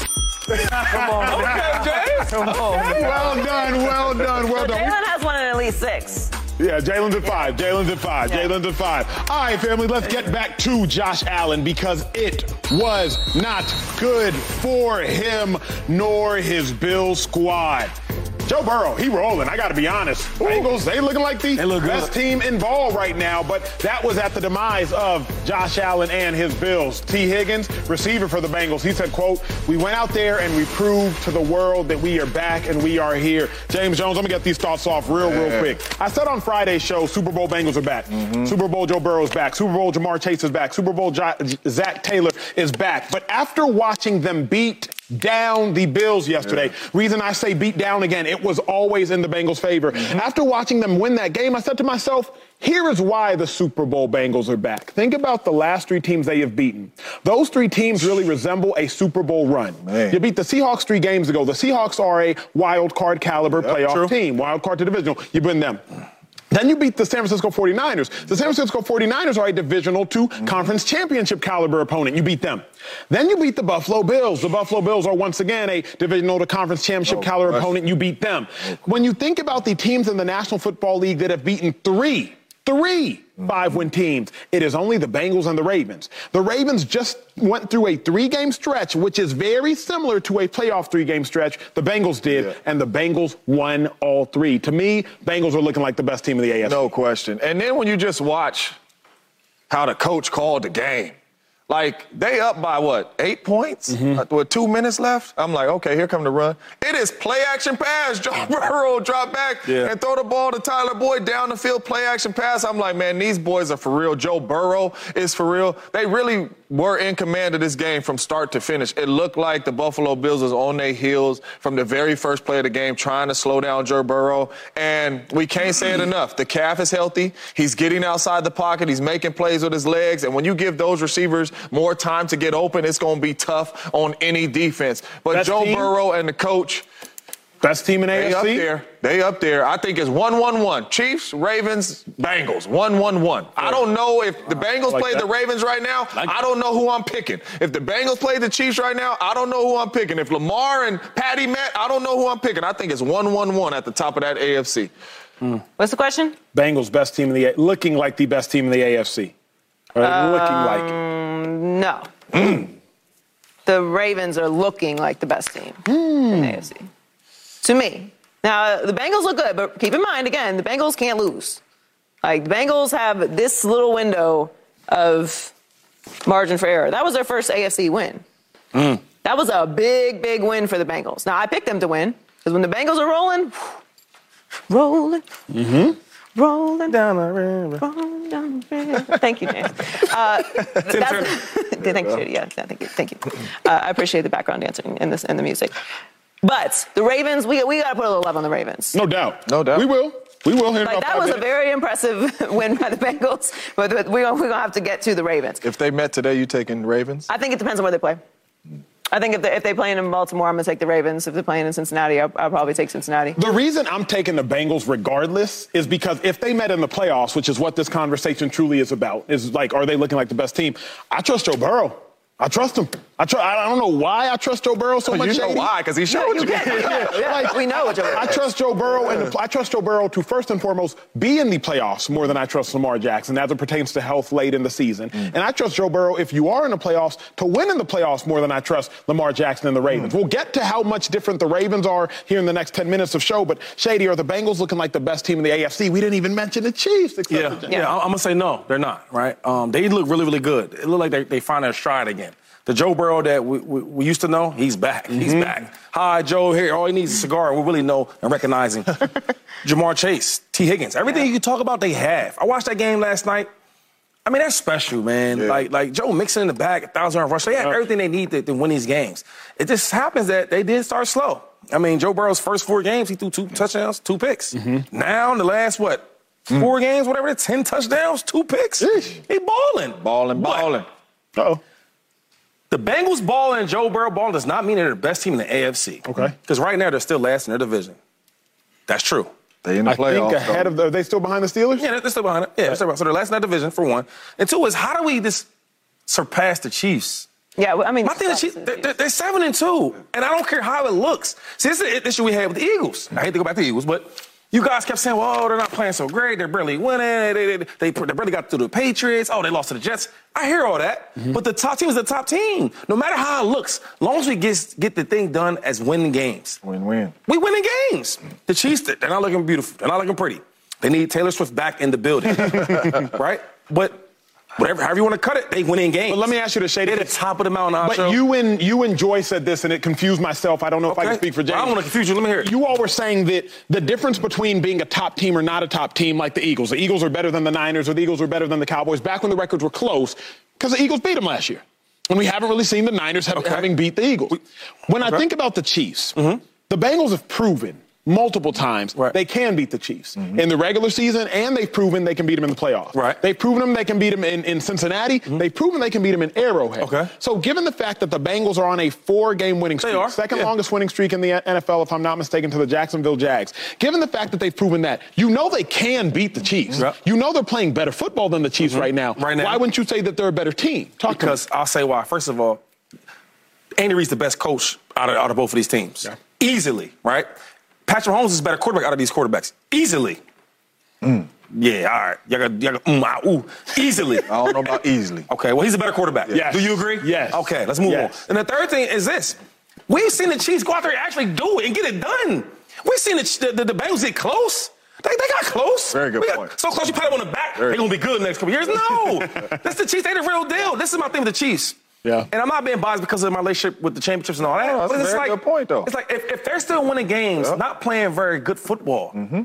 Come on. Okay, James. Come on. Well done, well done, well done. Jalen has one in at least six. Yeah, Jalen's at five. Jalen's at five. Yeah. Jalen's at five. All right, family, let's get back to Josh Allen because it was not good for him nor his Bills squad. Joe Burrow, he rolling. I got to be honest. Bengals, they looking like the They look good. best team involved right now, but that was at the demise of Josh Allen and his Bills. T. Higgins, receiver for the Bengals, he said, quote, "We went out there and we proved to the world that we are back and we are here." James Jones, let me get these thoughts off real, real Yeah. quick. I said on Friday's show, Super Bowl Bengals are back. Mm-hmm. Super Bowl Joe Burrow's back. Super Bowl Jamar Chase is back. Super Bowl jo- Zach Taylor is back. But after watching them beat down the Bills yesterday, Yeah. reason I say beat down again, it was always in the Bengals' favor. Mm-hmm. After watching them win that game, I said to myself, here is why the Super Bowl Bengals are back. Think about the last three teams they have beaten. Those three teams really resemble a Super Bowl run. Man. You beat the Seahawks three games ago. The Seahawks are a wild card caliber Yep, playoff true. team, wild card to divisional. You win them. Then you beat the San Francisco forty-niners. The San Francisco forty-niners are a divisional two Mm-hmm. conference championship caliber opponent. You beat them. Then you beat the Buffalo Bills. The Buffalo Bills are once again a divisional to conference championship No caliber question. opponent. You beat them. When you think about the teams in the National Football League that have beaten three, three five-win teams, it is only the Bengals and the Ravens. The Ravens just went through a three-game stretch, which is very similar to a playoff three-game stretch. The Bengals did, Yeah. and the Bengals won all three. To me, Bengals are looking like the best team in the A F C. No question. And then when you just watch how the coach called the game, like they up by what, eight points Mm-hmm. uh, with two minutes left? I'm like, okay, here come the run. It is play action pass. Joe Burrow drop back Yeah. and throw the ball to Tyler Boyd down the field, play action pass. I'm like, man, these boys are for real. Joe Burrow is for real. They really were in command of this game from start to finish. It looked like the Buffalo Bills was on their heels from the very first play of the game, trying to slow down Joe Burrow. And we can't say it enough. The calf is healthy. He's getting outside the pocket. He's making plays with his legs. And when you give those receivers more time to get open, it's going to be tough on any defense. But Best Joe team? Burrow and the coach, Best team in they A F C? up there. They up there. I think it's one one one. Chiefs, Ravens, Bengals. one one one. I don't know if the Bengals like play that. the Ravens right now. Like I don't know who I'm picking. If the Bengals play the Chiefs right now, I don't know who I'm picking. If Lamar and Patty met, I don't know who I'm picking. I think it's one one one at the top of that A F C. What's the question? Bengals best team in the A- looking like the best team in the A F C. Or looking like it. No. The Ravens are looking like the best team in the A F C. To me. Now, the Bengals look good, but keep in mind, again, the Bengals can't lose. Like, the Bengals have this little window of margin for error. That was their first A F C win. That was a big, big win for the Bengals. Now, I picked them to win, because when the Bengals are rolling, rolling, rolling down the river, rolling down the river. Thank you, James. Uh, that's, thank you, yeah, thank you, thank you. Uh, I appreciate the background dancing and this and the music. But the Ravens, we we got to put a little love on the Ravens. No doubt. No doubt. We will. We will. Here in Like, about that five was a minutes. very impressive win by the Bengals, but we're gonna, we're gonna have to get to the Ravens. If they met today, you taking Ravens? I think it depends on where they play. I think if they if they playing in Baltimore, I'm gonna take the Ravens. If they're playing in Cincinnati, I'll, I'll probably take Cincinnati. The reason I'm taking the Bengals regardless is because if they met in the playoffs, which is what this conversation truly is about, is like, are they looking like the best team? I trust Joe Burrow. I trust him. I, tr- I don't know why I trust Joe Burrow so much. You know Shady. why? Because he showed you. Yeah, yeah, Like, we know what Joe. I trust Joe Burrow, and the, I trust Joe Burrow to first and foremost be in the playoffs more than I trust Lamar Jackson as it pertains to health late in the season. Mm. And I trust Joe Burrow, if you are in the playoffs, to win in the playoffs more than I trust Lamar Jackson and the Ravens. Mm. We'll get to how much different the Ravens are here in the next ten minutes of show. But Shady, are the Bengals looking like the best team in the A F C? We didn't even mention the Chiefs. Except Yeah, for James. yeah. I'm gonna say no, they're not. Right? Um, they look really, really good. It looked like they they find their stride again. The Joe Burrow that we, we, we used to know, he's back. He's back. Hi, Joe. Here, all he needs is a cigar. We really know and recognizing Jamar Chase, T. Higgins. Everything you can talk about, they have. I watched that game last night. I mean, that's special, man. Yeah. Like, like Joe Mixon in the back, a thousand yard rush. They have everything they need to, to win these games. It just happens that they did start slow. I mean, Joe Burrow's first four games, he threw two touchdowns, two picks. Now, in the last, what, four games, whatever, ten touchdowns, two picks. Yeesh. He balling. Balling, But balling. Uh-oh. The Bengals balling and Joe Burrow balling does not mean they're the best team in the A F C. Okay. Because right now they're still last in their division. That's true. They in the I playoffs. think ahead though. of the, are they still behind the Steelers? Yeah, they're still behind it. Yeah, they're still behind. So they're last in that division, for one. And two is, how do we just surpass the Chiefs? Yeah, well, I mean, My thing is, they're, they're, they're seven and two, and I don't care how it looks. See, this is the issue we had with the Eagles. I hate to go back to the Eagles, but you guys kept saying, well, oh, they're not playing so great. They're barely winning. They, they, they, they barely got through the Patriots. Oh, they lost to the Jets. I hear all that, mm-hmm. but the top team is the top team. No matter how it looks, as long as we get, get the thing done as winning games. Win-win. We winning games. The Chiefs, they're not looking beautiful. They're not looking pretty. They need Taylor Swift back in the building, right? But whatever, however you want to cut it, they win in games. But let me ask you the shade. They're the top of the mountain. But show. you and you and Joy said this, and it confused myself. I don't know if Okay. I can speak for James. Well, I don't want to confuse you. Let me hear it. You all were saying that the difference between being a top team or not a top team, like the Eagles, the Eagles are better than the Niners, or the Eagles are better than the Cowboys, back when the records were close, because the Eagles beat them last year. And we haven't really seen the Niners have, Okay. having beat the Eagles. When okay. I think about the Chiefs, mm-hmm. the Bengals have proven multiple times right. they can beat the Chiefs mm-hmm. in the regular season, and they've proven they can beat them in the playoffs. Right. They've proven them they can beat them in, in Cincinnati. Mm-hmm. They've proven they can beat them in Arrowhead. Okay. So given the fact that the Bengals are on a four-game winning streak, They are. second Yeah. longest winning streak in the N F L, if I'm not mistaken, to the Jacksonville Jags, given the fact that they've proven that, you know they can beat the Chiefs. Yep. You know they're playing better football than the Chiefs mm-hmm. right now. Right now. Why wouldn't you say that they're a better team? Talk Because to me. I'll say why. First of all, Andy Reid's the best coach out of, out of both of these teams. Yeah. Easily, right? Patrick Mahomes is a better quarterback out of these quarterbacks. Easily. Mm. Yeah, all right. Y'all got, y'all got, mm, ah, ooh. Easily. I don't know about easily. Okay, well, he's a better quarterback. Yes. Do you agree? Yes. Okay, let's move Yes. on. And the third thing is this. We've seen the Chiefs go out there and actually do it and get it done. We've seen the, the, the Bengals get close. They, they got close. Very good we got, point. So close you pat them on the back, Very they're going to be good in the next couple years. No. That's the Chiefs. They the real deal. This is my thing with the Chiefs. Yeah. And I'm not being biased because of my relationship with the championships and all that. No, that's but a it's very like, good point, though. It's like if, if they're still winning games, Yeah. not playing very good football, Mm-hmm.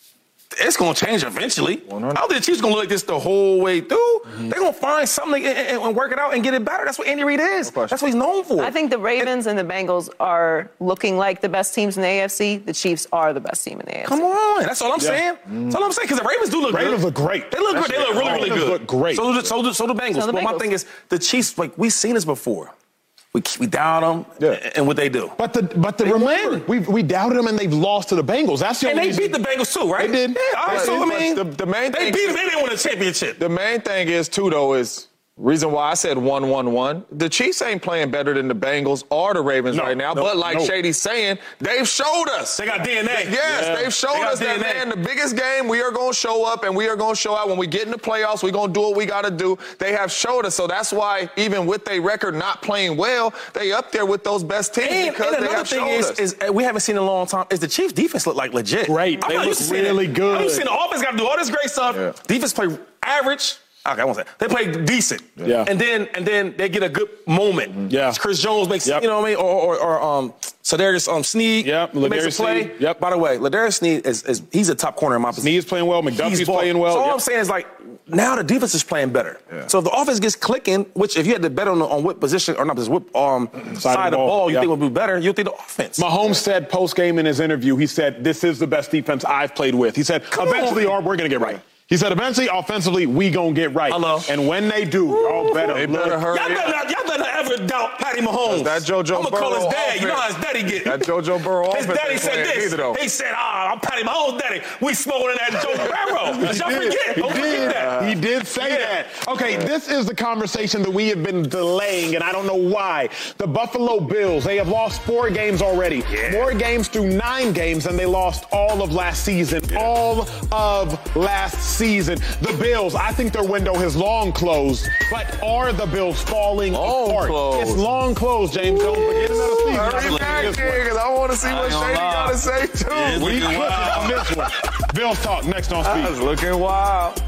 it's going to change eventually. one I hundred don't think the Chiefs going to look like this the whole way through. Mm-hmm. They're going to find something and, and, and work it out and get it better. That's what Andy Reid is. No That's what he's known for. I think the Ravens and the Bengals are looking like the best teams in the A F C. The Chiefs are the best team in the A F C. Come on. That's all I'm Yeah. saying. That's all I'm saying. Because the Ravens do look good. Ravens look great. They look good. They look really, really Ravens good. look great. So do, so do, so do Bengals. So the but my Bengals. thing is, the Chiefs, like, we've seen this before. We, we down them Yeah. and what they do. But the but the They remember, win. we we doubted them and they've lost to the Bengals. That's the And only they reason. beat the Bengals too, right? They did. Yeah, all right. They So, did. I mean, The- the main they thing- beat them. They didn't win a championship. The main thing is, too, though, is reason why I said one one one. The Chiefs ain't playing better than the Bengals or the Ravens No, right now. no, but like no. Shady's saying, they've showed us. They got D N A. Yes, Yeah. they've showed They got us that, D N A. man, the biggest game, we are going to show up and we are going to show out. When we get in the playoffs, we're going to do what we got to do. They have showed us. So that's why, even with their record not playing well, they up there with those best teams And, because and they another have thing showed is, us. is uh, we haven't seen in a long time, is the Chiefs' defense look like legit. Great. I'm They not look used to seeing really it. good. I'm used to seeing the offense got to do all this great stuff. Yeah. Defense play average. Okay, I won't say. They play decent. Yeah. And then and then they get a good moment. Yeah. Chris Jones makes, Yep. you know what I mean? Or, or, or um, Cedarius um, Sneed Yep, he makes a Ladarius play. Sneed. Yep. By the way, Ladarius Sneed is, is he's a top corner in my position. Sneed is playing well. McDuffie's He's ball- playing well. So all Yep. I'm saying is, like, now the defense is playing better. Yeah. So if the offense gets clicking, which if you had to bet on, on what position, or not this, what um, side, of the ball, you yeah. think would be better, you think the offense. Mahomes said post-game in his interview, he said, this is the best defense I've played with. He said, Come eventually, on. we're going to get right. He said, eventually, offensively, we going to get right. Hello. And when they do, y'all better They look. better hurry Y'all better, not, y'all better not ever doubt Patty Mahomes. That JoJo I'm gonna call his Burrow dad. You know how offense. his daddy get. That JoJo Burrow His offense daddy ain't said playing this. either, though. He said, ah, I'm Patty Mahomes' daddy. We smoking that Joe Burrow. Did y'all He did. forget? He Don't did. forget that. He did say Yeah. that. Okay, this is the conversation that we have been delaying, and I don't know why. The Buffalo Bills, they have lost four games already. More games through nine games, and they lost all of last season. All of last season. The Bills, I think their window has long closed, but are the Bills falling Long apart? closed. It's long closed, James. Don't forget another season. Hurry back This here, one. because I want to see what ain't gonna Shady lie. got to say, too. Yeah, We looking cooking wild. on this one. Bills talk next on That's Speed. looking wild.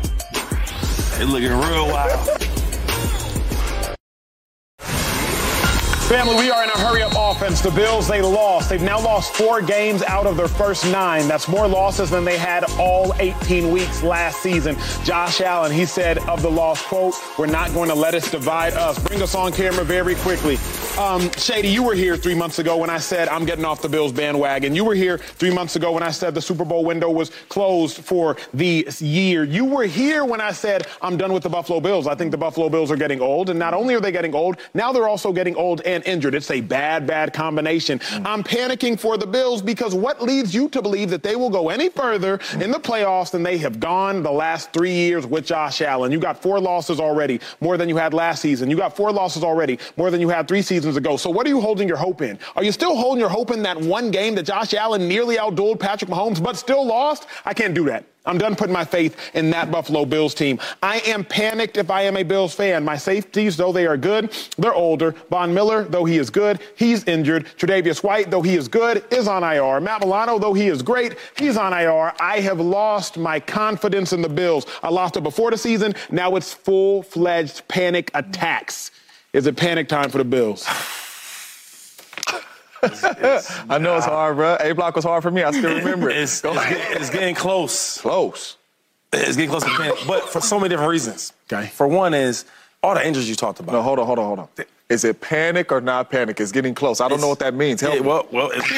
They looking real wild. Family, we are in a hurry-up offense. The Bills, they lost. They've now lost four games out of their first nine. That's more losses than they had all eighteen weeks last season. Josh Allen, he said of the loss, quote, we're not going to let us divide us. Bring us on camera very quickly. Um, Shady, you were here three months ago when I said I'm getting off the Bills bandwagon. You were here three months ago when I said the Super Bowl window was closed for the year. You were here when I said I'm done with the Buffalo Bills. I think the Buffalo Bills are getting old, and not only are they getting old, now they're also getting old and injured. It's a bad, bad combination. Mm. I'm panicking for the Bills because what leads you to believe that they will go any further mm. in the playoffs than they have gone the last three years with Josh Allen? You got four losses already, more than you had last season. You got four losses already, more than you had three seasons ago. So what are you holding your hope in? Are you still holding your hope in that one game that Josh Allen nearly outdueled Patrick Mahomes but still lost? I can't do that. I'm done putting my faith in that Buffalo Bills team. I am panicked if I am a Bills fan. My safeties, though they are good, they're older. Von Miller, though he is good, he's injured. Tre'Davious White, though he is good, is on I R. Matt Milano, though he is great, he's on I R. I have lost my confidence in the Bills. I lost it before the season. Now it's full-fledged panic attacks. Is it panic time for the Bills? It's, it's, I know it's hard, bro. A-Block was hard for me. I still remember it. It's, it's, it's getting close. Close. It's getting close to panic, but for so many different reasons. Okay. For one is all the injuries you talked about. No, hold on, hold on, hold on. Is it panic or not panic? It's getting close. I don't it's, know what that means. Help yeah, me. Well, well it's,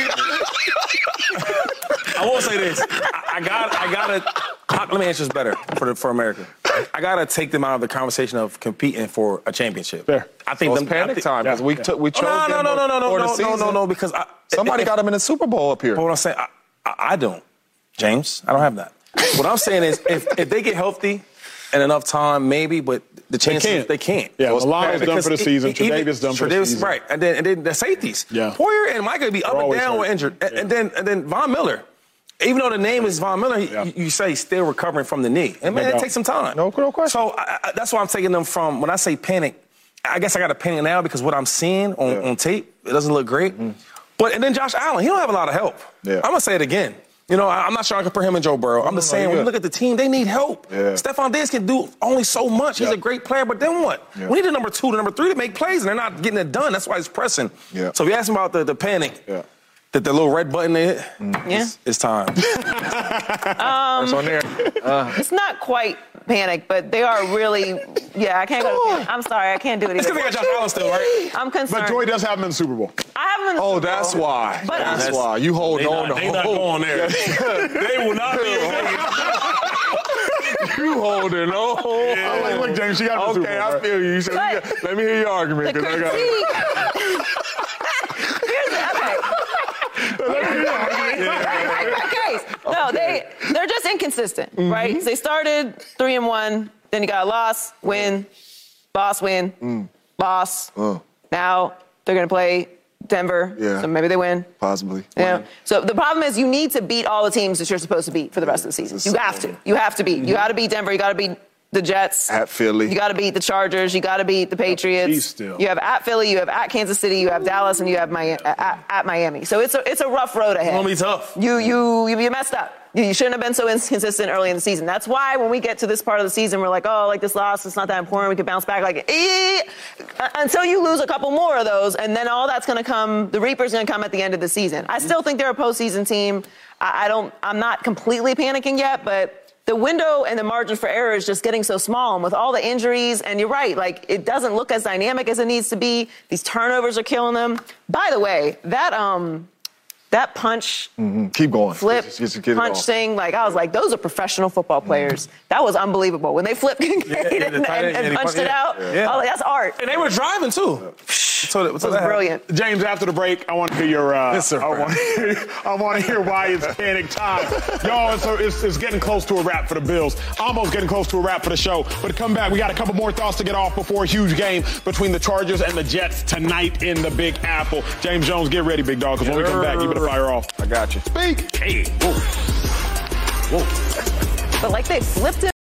I will say this. I, I got, I gotta. Let me answer this better for the, for America. I gotta take them out of the conversation of competing for a championship. Fair. I think so them, it's panic think, time because yeah, we yeah. took we chose oh, no, them no, no, no, no, for no, the no, no, no, no, because I, somebody if, got them in the Super Bowl up here. But what I'm saying, I, I, I don't, James. I don't have that. What I'm saying is, if if they get healthy in enough time, maybe, but the chances they can't. They can't. Yeah, so Milano's done for the season. Tre'Davious done for the season. Right, and then and then the safeties. Yeah. Poyer and Micah be up They're and down hurt. or injured, Yeah. and, and then and then Von Miller. Even though the name is Von Miller, yeah. you, you say still recovering from the knee. And, man, No it doubt. takes some time. No, no question. So I, I, that's why I'm taking them from, when I say panic, I guess I got to panic now because what I'm seeing on, Yeah. on tape, it doesn't look great. Mm. But, and then Josh Allen, he don't have a lot of help. Yeah. I'm going to say it again. You know, I, I'm not trying to compare him and Joe Burrow. I'm just saying, when you look at the team, they need help. Yeah. Stephon Diggs can do only so much. He's Yeah. a great player, but then what? Yeah. We need the number two, the number three to make plays, and they're not getting it done. That's why he's pressing. Yeah. So if you ask me about the, the panic, Yeah. that the little red button they hit, Yeah. it's, it's time. Um, It's on there. Uh, It's not quite panic, but they are really. Yeah, I can't go. To panic. I'm sorry, I can't do it It's either. because they got Josh Allen still, right? I'm concerned. But Joy does have him in the Super Bowl. I have them in the oh, Super that's Bowl. why. But that's I'm- why. You hold They on not, to they hope. not going there. They will not be. You holding on. I'm like, look, James, she got the Super Okay, Bowl. I right? feel you. So But- you got- let me hear your argument. The 'cause I got- critique. Here's the, okay. Okay. No, they they're just inconsistent, Mm-hmm. right? So they started three and one, then you got a loss, win, loss, win, Mm. loss. Oh. Now they're gonna play Denver, Yeah. so maybe they win. Possibly. Yeah. So the problem is you need to beat all the teams that you're supposed to beat for the rest of the season. You have to. You have to beat. You got to beat Denver. You got to beat the Jets. At Philly. You got to beat the Chargers. You got to beat the Patriots. East still. You have at Philly. You have at Kansas City. You have Dallas, and you have Miami, at, at Miami. So it's a it's a rough road ahead. It's gonna be tough. You you you you messed up. You you shouldn't have been so inconsistent early in the season. That's why when we get to this part of the season, we're like, oh, like this loss, it's not that important. We can bounce back. Like eh, until you lose a couple more of those, and then all that's going to come. The Reaper's going to come at the end of the season. I still think they're a postseason team. I, I don't. I'm not completely panicking yet, but. The window and the margin for error is just getting so small. And with all the injuries, and you're right, like it doesn't look as dynamic as it needs to be. These turnovers are killing them. By the way, that um, that punch, Mm-hmm. Keep going. flip, Just- just get it punch off. thing, like I was like, those are professional football players. Mm-hmm. That was unbelievable. When they flipped Kincaid yeah, and, the tight end, and, and yeah, punched yeah, it out, yeah. I was like, that's art. And they were driving, too. So that, It was brilliant. James, after the break, I want to hear your. Uh, Yes, sir. I want, I want to hear why it's panic time, y'all. It's, it's, it's getting close to a wrap for the Bills. Almost getting close to a wrap for the show. But come back, we got a couple more thoughts to get off before a huge game between the Chargers and the Jets tonight in the Big Apple. James Jones, get ready, big dog, because when we come back, you better fire off. I got you. Speak. Hey, whoa. Whoa. But like they flipped it.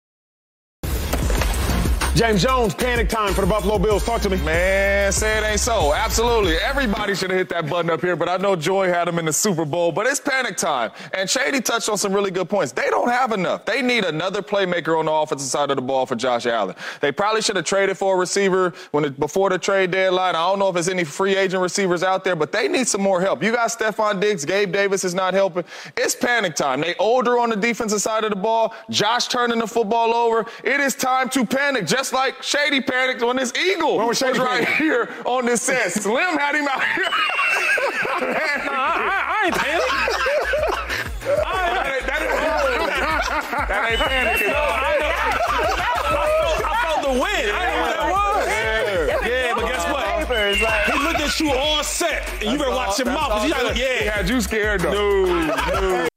James Jones, panic time for the Buffalo Bills. Talk to me. Man, say it ain't so. Absolutely. Everybody should have hit that button up here, but I know Joy had them in the Super Bowl. But it's panic time. And Shady touched on some really good points. They don't have enough. They need another playmaker on the offensive side of the ball for Josh Allen. They probably should have traded for a receiver when it, before the trade deadline. I don't know if there's any free agent receivers out there, but they need some more help. You got Stephon Diggs. Gabe Davis is not helping. It's panic time. They older on the defensive side of the ball. Josh turning the football over. It is time to panic. Just just like Shady panicked when this Eagle When was was, Shady right panicking? here on this set. Slim had him out here. Nah, I, I ain't panicked. that, ain't, that, ain't, that ain't panicking. I, felt, I felt the wind. I didn't know what that was. Yeah, Yeah, but guess what? Papers, like, He looked at you all set, and you better watch your mouth. 'Cause you gotta, He yeah. had you scared, though. No, no.